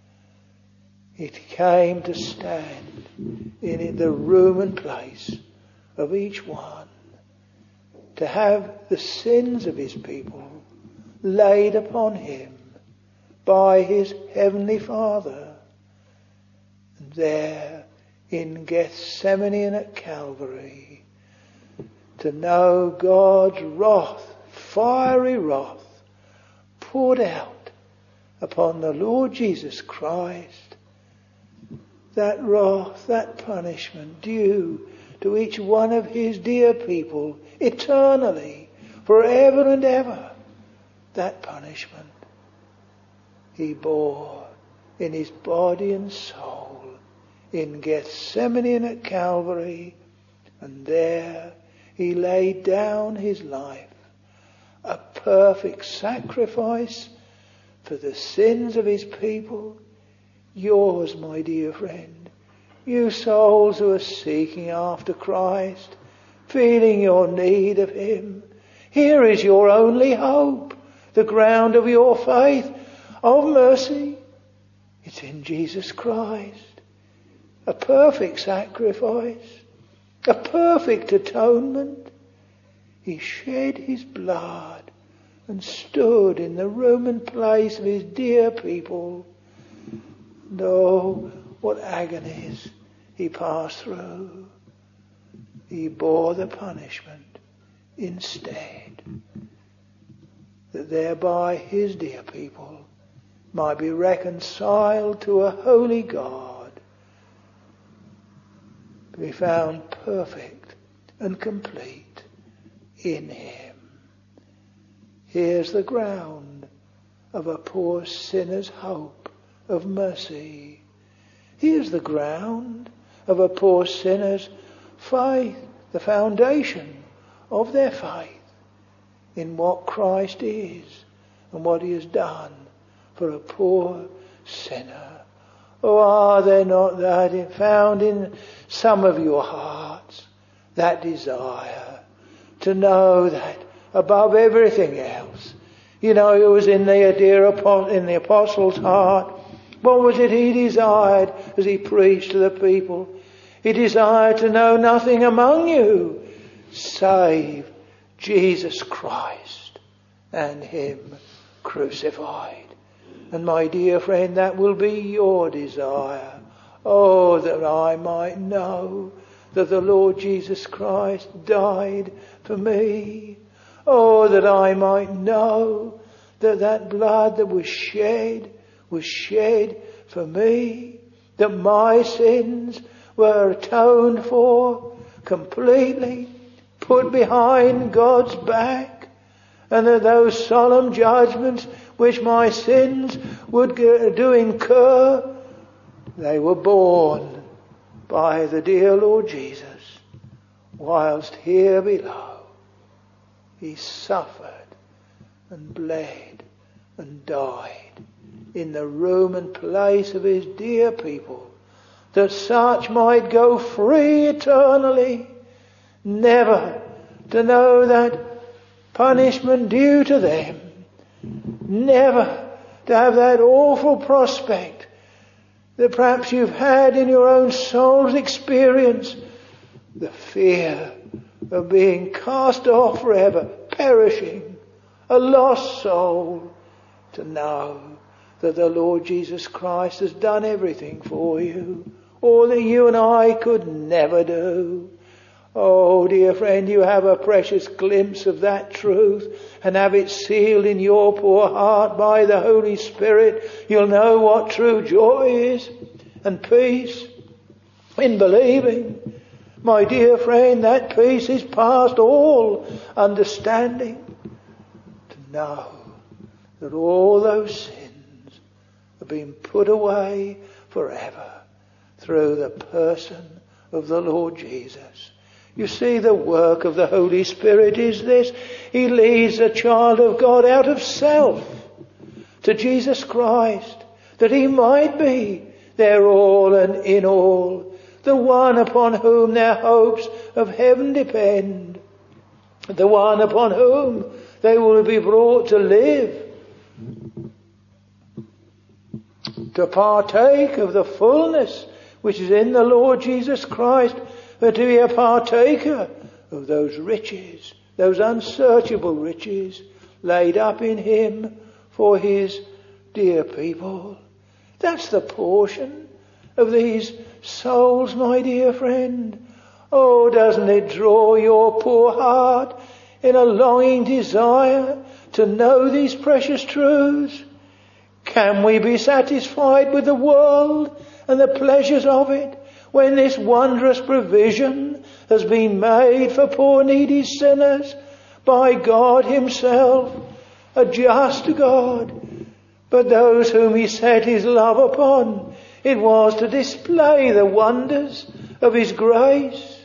Speaker 2: It came to stand in the room and place of each one, to have the sins of his people laid upon him by his heavenly Father. And there in Gethsemane and at Calvary, to know God's wrath, fiery wrath, poured out upon the Lord Jesus Christ. That wrath, that punishment due to each one of his dear people eternally, forever and ever. That punishment he bore in his body and soul in Gethsemane and at Calvary, and there he laid down his life, a perfect sacrifice for the sins of his people. Yours, my dear friend, you souls who are seeking after Christ, feeling your need of him. Here is your only hope, the ground of your faith, of mercy. It's in Jesus Christ, a perfect sacrifice, a perfect atonement. He shed his blood and stood in the room and place of his dear people. And oh, what agonies he passed through. He bore the punishment instead, that thereby his dear people might be reconciled to a holy God, to be found perfect and complete in him. Here's the ground of a poor sinner's hope of mercy. Here's the ground of a poor sinner's faith, the foundation of their faith in what Christ is and what he has done for a poor sinner. Oh, are there not that found in some of your hearts, that desire to know that above everything else, you know, it was in the dear in the apostle's heart, What was it he desired as he preached to the people? He desired to know nothing among you save Jesus Christ and him crucified. And my dear friend, that will be your desire. Oh, that I might know that the Lord Jesus Christ died for me. Oh, that I might know that that blood that was shed was shed for me. That my sins were atoned for completely, put behind God's back, and that those solemn judgments which my sins would do incur, they were borne by the dear Lord Jesus, whilst here below he suffered and bled and died in the room and place of his dear people, that such might go free eternally, never to know that punishment due to them, never to have that awful prospect that perhaps you've had in your own soul's experience, the fear of being cast off forever, perishing, a lost soul, to know that the Lord Jesus Christ has done everything for you, all that you and I could never do. Oh, dear friend, you have a precious glimpse of that truth and have it sealed in your poor heart by the Holy Spirit. You'll know what true joy is and peace in believing. My dear friend, that peace is past all understanding. To know that all those sins have been put away forever through the person of the Lord Jesus. You see, the work of the Holy Spirit is this. He leads the child of God out of self to Jesus Christ, that he might be their all and in all, the one upon whom their hopes of heaven depend, the one upon whom they will be brought to live, to partake of the fullness which is in the Lord Jesus Christ, but to be a partaker of those riches, those unsearchable riches laid up in him for his dear people. That's the portion of these souls, my dear friend. Oh, doesn't it draw your poor heart in a longing desire to know these precious truths? Can we be satisfied with the world and the pleasures of it, when this wondrous provision has been made for poor needy sinners by God himself, a just God? But those whom he set his love upon, it was to display the wonders of his grace,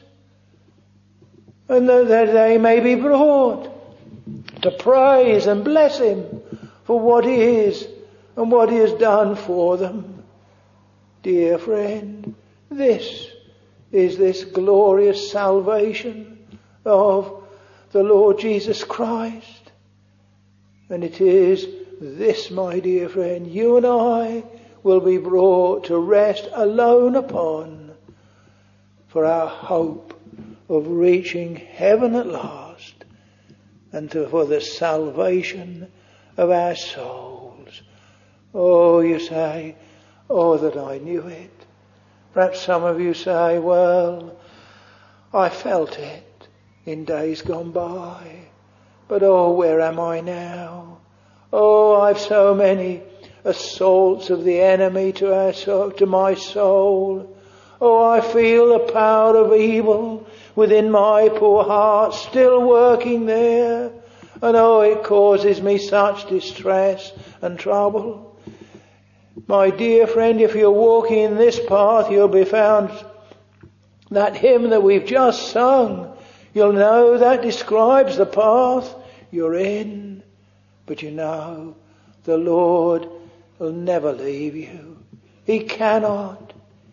Speaker 2: and that they may be brought to praise and bless him for what he is and what he has done for them. Dear friend, this is this glorious salvation of the Lord Jesus Christ. And it is this, my dear friend, you and I will be brought to rest alone upon, for our hope of reaching heaven at last, and to, for the salvation of our souls. Oh, you say, oh, that I knew it. Perhaps some of you say, well, I felt it in days gone by, but oh, where am I now? Oh, I've so many assaults of the enemy to our soul, to my soul. Oh, I feel the power of evil within my poor heart still working there, and oh, it causes me such distress and trouble. My dear friend, if you're walking in this path, you'll be found that hymn that we've just sung. You'll know that describes the path you're in. But you know, the Lord will never leave you. He cannot.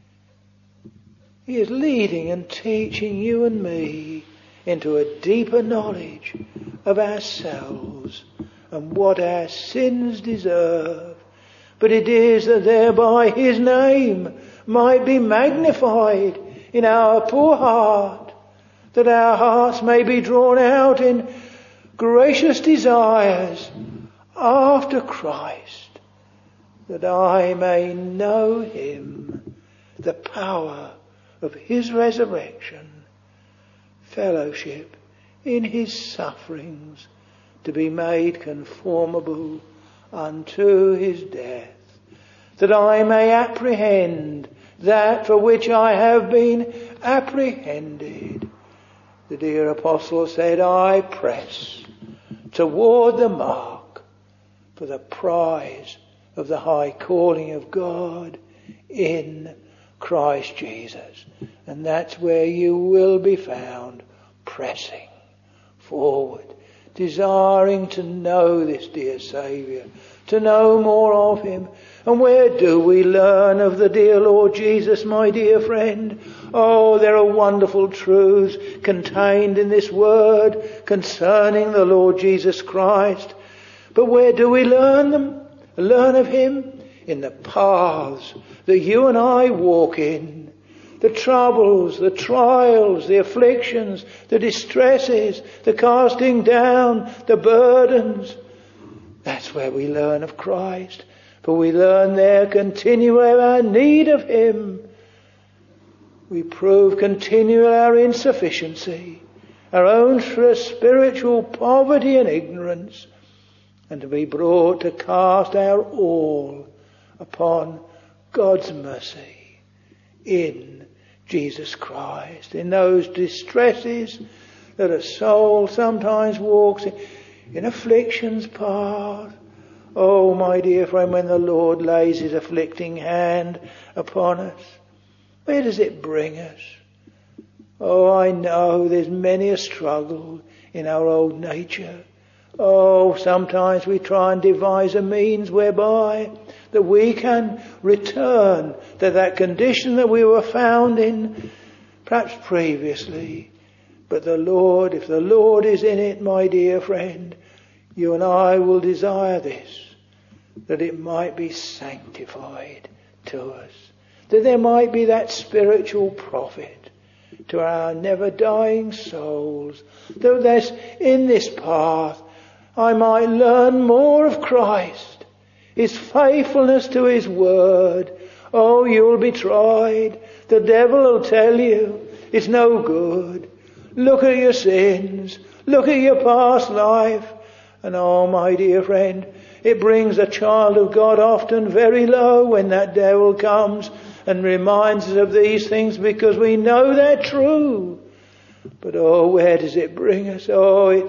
Speaker 2: He is leading and teaching you and me into a deeper knowledge of ourselves and what our sins deserve. but it is that thereby his name might be magnified in our poor heart, that our hearts may be drawn out in gracious desires after Christ, that I may know him, the power of his resurrection, fellowship in his sufferings, to be made conformable unto his death, that I may apprehend that for which I have been apprehended. The dear apostle said, I press toward the mark for the prize of the high calling of God in Christ Jesus. And that's where you will be found, pressing forward, desiring to know this dear Saviour, to know more of him. And where do we learn of the dear Lord Jesus, my dear friend? Oh, there are wonderful truths contained in this word concerning the Lord Jesus Christ. But where do we learn them? Learn of him in the paths that you and I walk in. The troubles, the trials, the afflictions, the distresses, the casting down, the burdens. That's where we learn of Christ. For we learn there continually our need of him. We prove continually our insufficiency, our own spiritual poverty and ignorance, and to be brought to cast our all upon God's mercy in Jesus Christ. In those distresses that a soul sometimes walks in, in affliction's path. Oh, my dear friend, when the Lord lays his afflicting hand upon us, where does it bring us? Oh, I know there's many a struggle in our old nature. Oh, sometimes we try and devise a means whereby that we can return to that condition that we were found in, perhaps previously. But the Lord, if the Lord is in it, my dear friend, you and I will desire this, that it might be sanctified to us, that there might be that spiritual profit to our never dying souls, that there's in this path I might learn more of Christ, his faithfulness to his word. Oh, you'll be tried. The devil will tell you it's no good. Look at your sins. Look at your past life. And oh, my dear friend, it brings a child of God often very low when that devil comes and reminds us of these things, because we know they're true. But oh, where does it bring us? Oh, it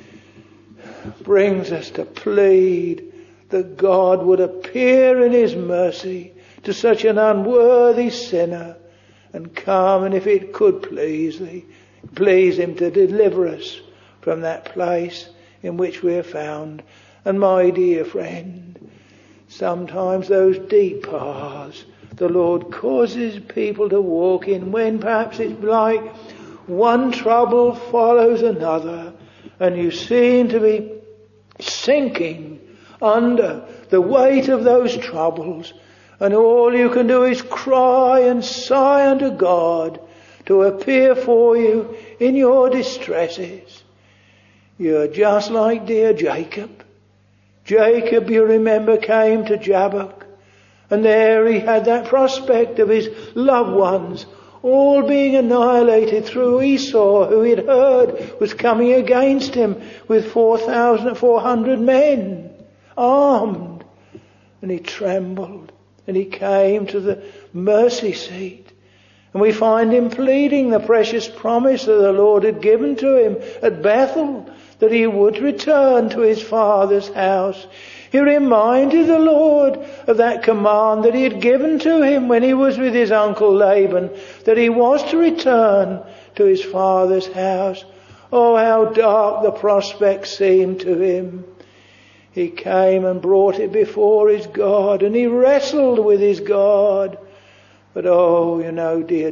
Speaker 2: brings us to plead that God would appear in his mercy to such an unworthy sinner and come, and if it could please thee, please him to deliver us from that place in which we are found. And my dear friend, sometimes those deep paths the Lord causes people to walk in, when perhaps it's like one trouble follows another and you seem to be sinking under the weight of those troubles, and all you can do is cry and sigh unto God to appear for you in your distresses. You're just like dear Jacob. Jacob, you remember, came to Jabbok, and there he had that prospect of his loved ones all being annihilated through Esau, who he'd heard was coming against him with four thousand four hundred men, armed. And he trembled, and he came to the mercy seat. And we find him pleading the precious promise that the Lord had given to him at Bethel, that he would return to his father's house. He reminded the Lord of that command that he had given to him when he was with his uncle Laban, that he was to return to his father's house. Oh, how dark the prospect seemed to him. He came and brought it before his God, and he wrestled with his God. But oh, you know, dear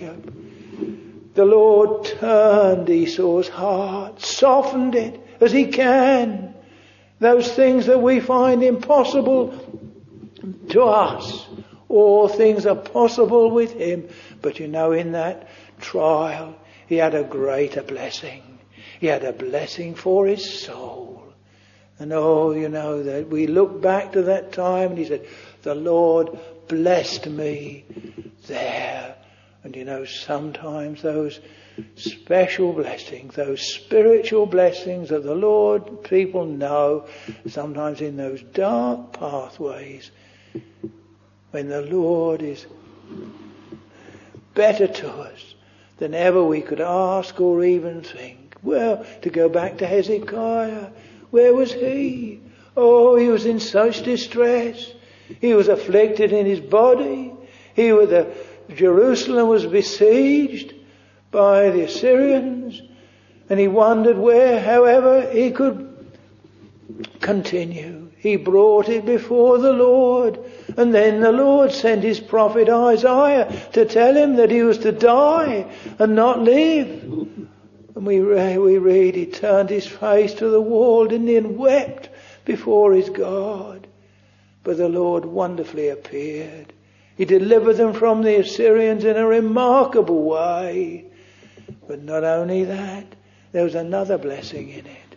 Speaker 2: Jacob, the Lord turned Esau's heart, softened it as he can. Those things that we find impossible To us, all things are possible with him. But you know, in that trial, he had a greater blessing. He had a blessing for his soul. And oh, you know, that we look back to that time and he said, the Lord blessed me there. And you know, sometimes those special blessings, those spiritual blessings that the Lord, people know, sometimes in those dark pathways, when the Lord is better to us than ever we could ask or even think. Well, to go back to Hezekiah, where was he? Oh, he was in such distress. He was afflicted in his body. He was the, Jerusalem was besieged by the Assyrians, and he wondered where, however, he could continue. He brought it before the Lord, and then the Lord sent his prophet Isaiah to tell him that he was to die and not live. And we, we read, he turned his face to the wall, didn't he, and wept before his God. But the Lord wonderfully appeared. He delivered them from the Assyrians in a remarkable way. But not only that, there was another blessing in it.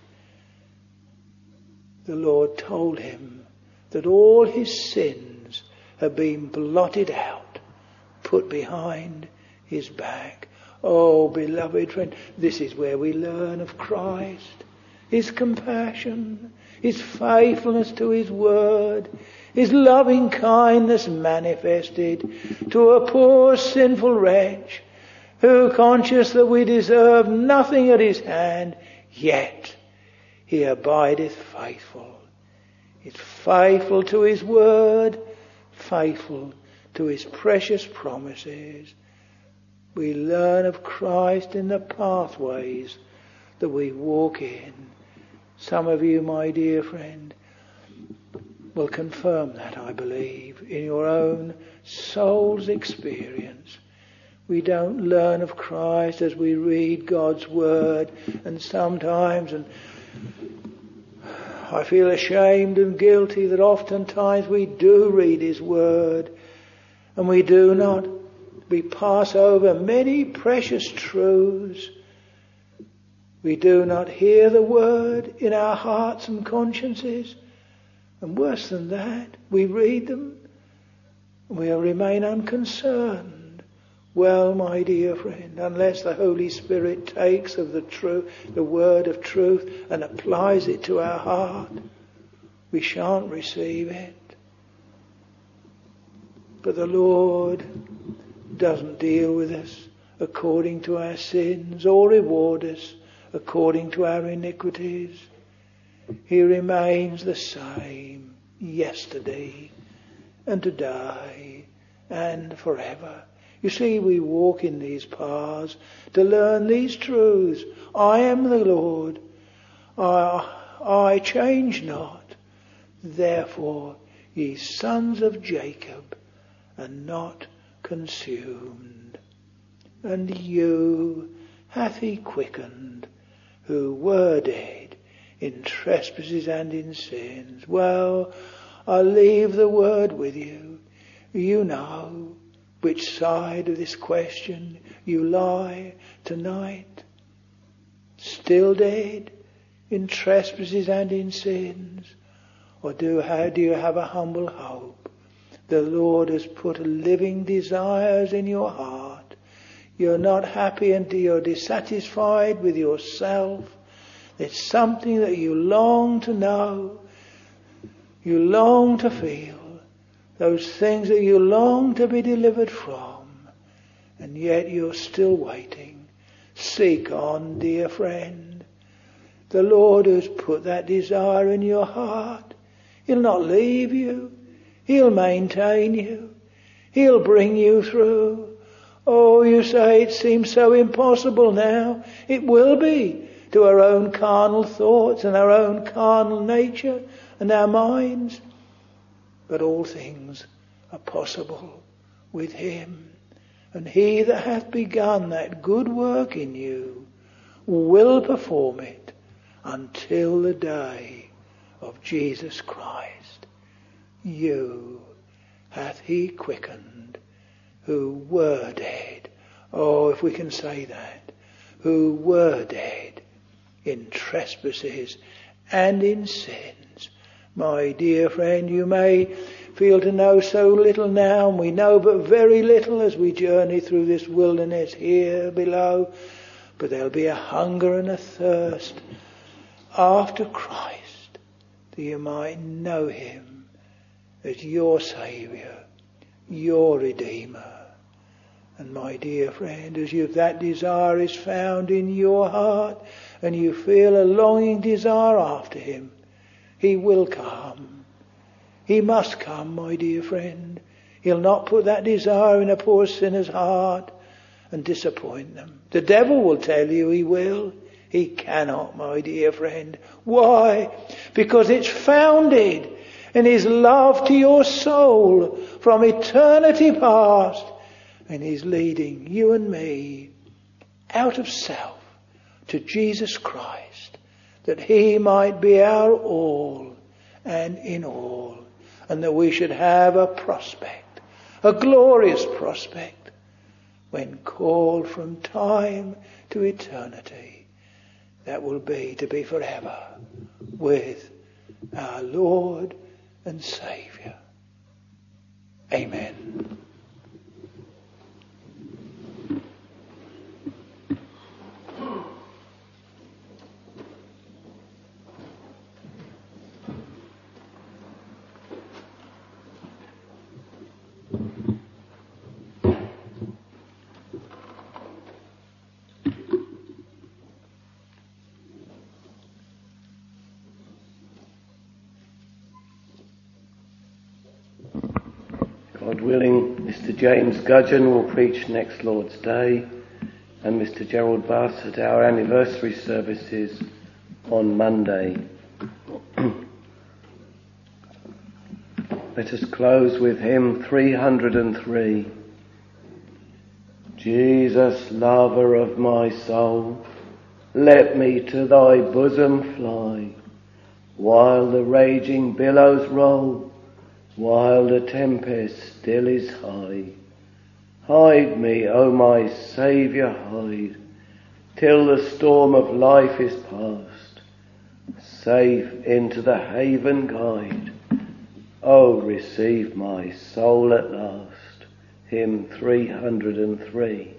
Speaker 2: The Lord told him that all his sins had been blotted out, put behind his back. Oh, beloved friend, this is where we learn of Christ. His compassion, his faithfulness to his word, his loving kindness manifested to a poor sinful wretch who, conscious that we deserve nothing at his hand, yet he abideth faithful. He's faithful to his word, faithful to his precious promises. We learn of Christ in the pathways that we walk in. Some of you, my dear friend, will confirm that, I believe, in your own soul's experience. We don't learn of Christ as we read God's word, and sometimes, and I feel ashamed and guilty that oftentimes we do read his word and we do not, we pass over many precious truths. We do not hear the word in our hearts and consciences. And worse than that, we read them and we'll remain unconcerned. Well, my dear friend, unless the Holy Spirit takes of the truth, the word of truth, and applies it to our heart, we shan't receive it. But the Lord doesn't deal with us according to our sins or reward us according to our iniquities. He remains the same yesterday and today and forever. You see, we walk in these paths to learn these truths. I am the Lord. I, I change not. Therefore, ye sons of Jacob are not consumed. And you hath he quickened, who were dead in trespasses and in sins. Well, I'll leave the word with you. You know which side of this question you lie tonight. Still dead in trespasses and in sins? Or do, how, do you have a humble hope? The Lord has put living desires in your heart. You're not happy and you're dissatisfied with yourself. There's something that you long to know. You long to feel. Those things that you long to be delivered from. And yet you're still waiting. Seek on, dear friend. The Lord has put that desire in your heart. He'll not leave you. He'll maintain you. He'll bring you through. Oh, you say it seems so impossible now. It will be to our own carnal thoughts and our own carnal nature and our minds. But all things are possible with him. And he that hath begun that good work in you will perform it until the day of Jesus Christ. You hath he quickened, who were dead. Oh, if we can say that. Who were dead in trespasses and in sins. My dear friend, you may feel to know so little now, and we know but very little as we journey through this wilderness here below. But there'll be a hunger and a thirst after Christ, that you might know him as your Saviour, your Redeemer. And my dear friend, as you, that desire is found in your heart and you feel a longing desire after him, he will come. He must come, my dear friend. He'll not put that desire in a poor sinner's heart and disappoint them. The devil will tell you he will. He cannot, my dear friend. Why? Because it's founded in his love to your soul from eternity past. And he's leading you and me out of self to Jesus Christ, that he might be our all and in all, and that we should have a prospect, a glorious prospect, when called from time to eternity. That will be to be forever with our Lord and Saviour. Amen.
Speaker 1: God willing, Mister James Gudgeon will preach next Lord's Day, and Mister Gerald Buss at our anniversary services on Monday. Let us close with hymn three hundred and three. Jesus, lover of my soul, let me to thy bosom fly, while the raging billows roll, while the tempest still is high. Hide me, O my Saviour, hide, till the storm of life is past. Safe into the haven guide, O receive my soul at last. Hymn three hundred and three.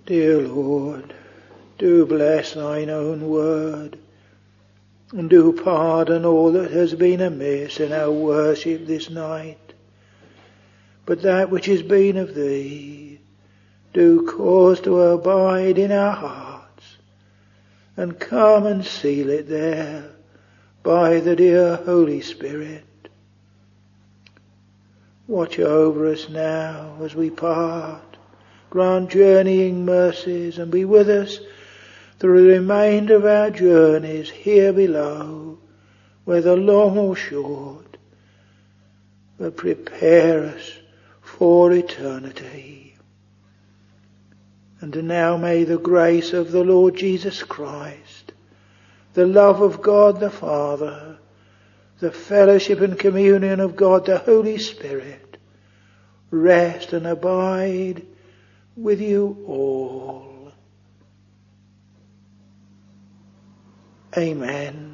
Speaker 2: Dear Lord, do bless thine own word, and do pardon all that has been amiss in our worship this night. But that which has been of thee, do cause to abide in our hearts, and come and seal it there by the dear Holy Spirit. Watch over us now as we part. Grant journeying mercies and be with us through the remainder of our journeys here below, whether long or short, but prepare us for eternity. And now may the grace of the Lord Jesus Christ, the love of God the Father, the fellowship and communion of God the Holy Spirit, rest and abide with you all. Amen.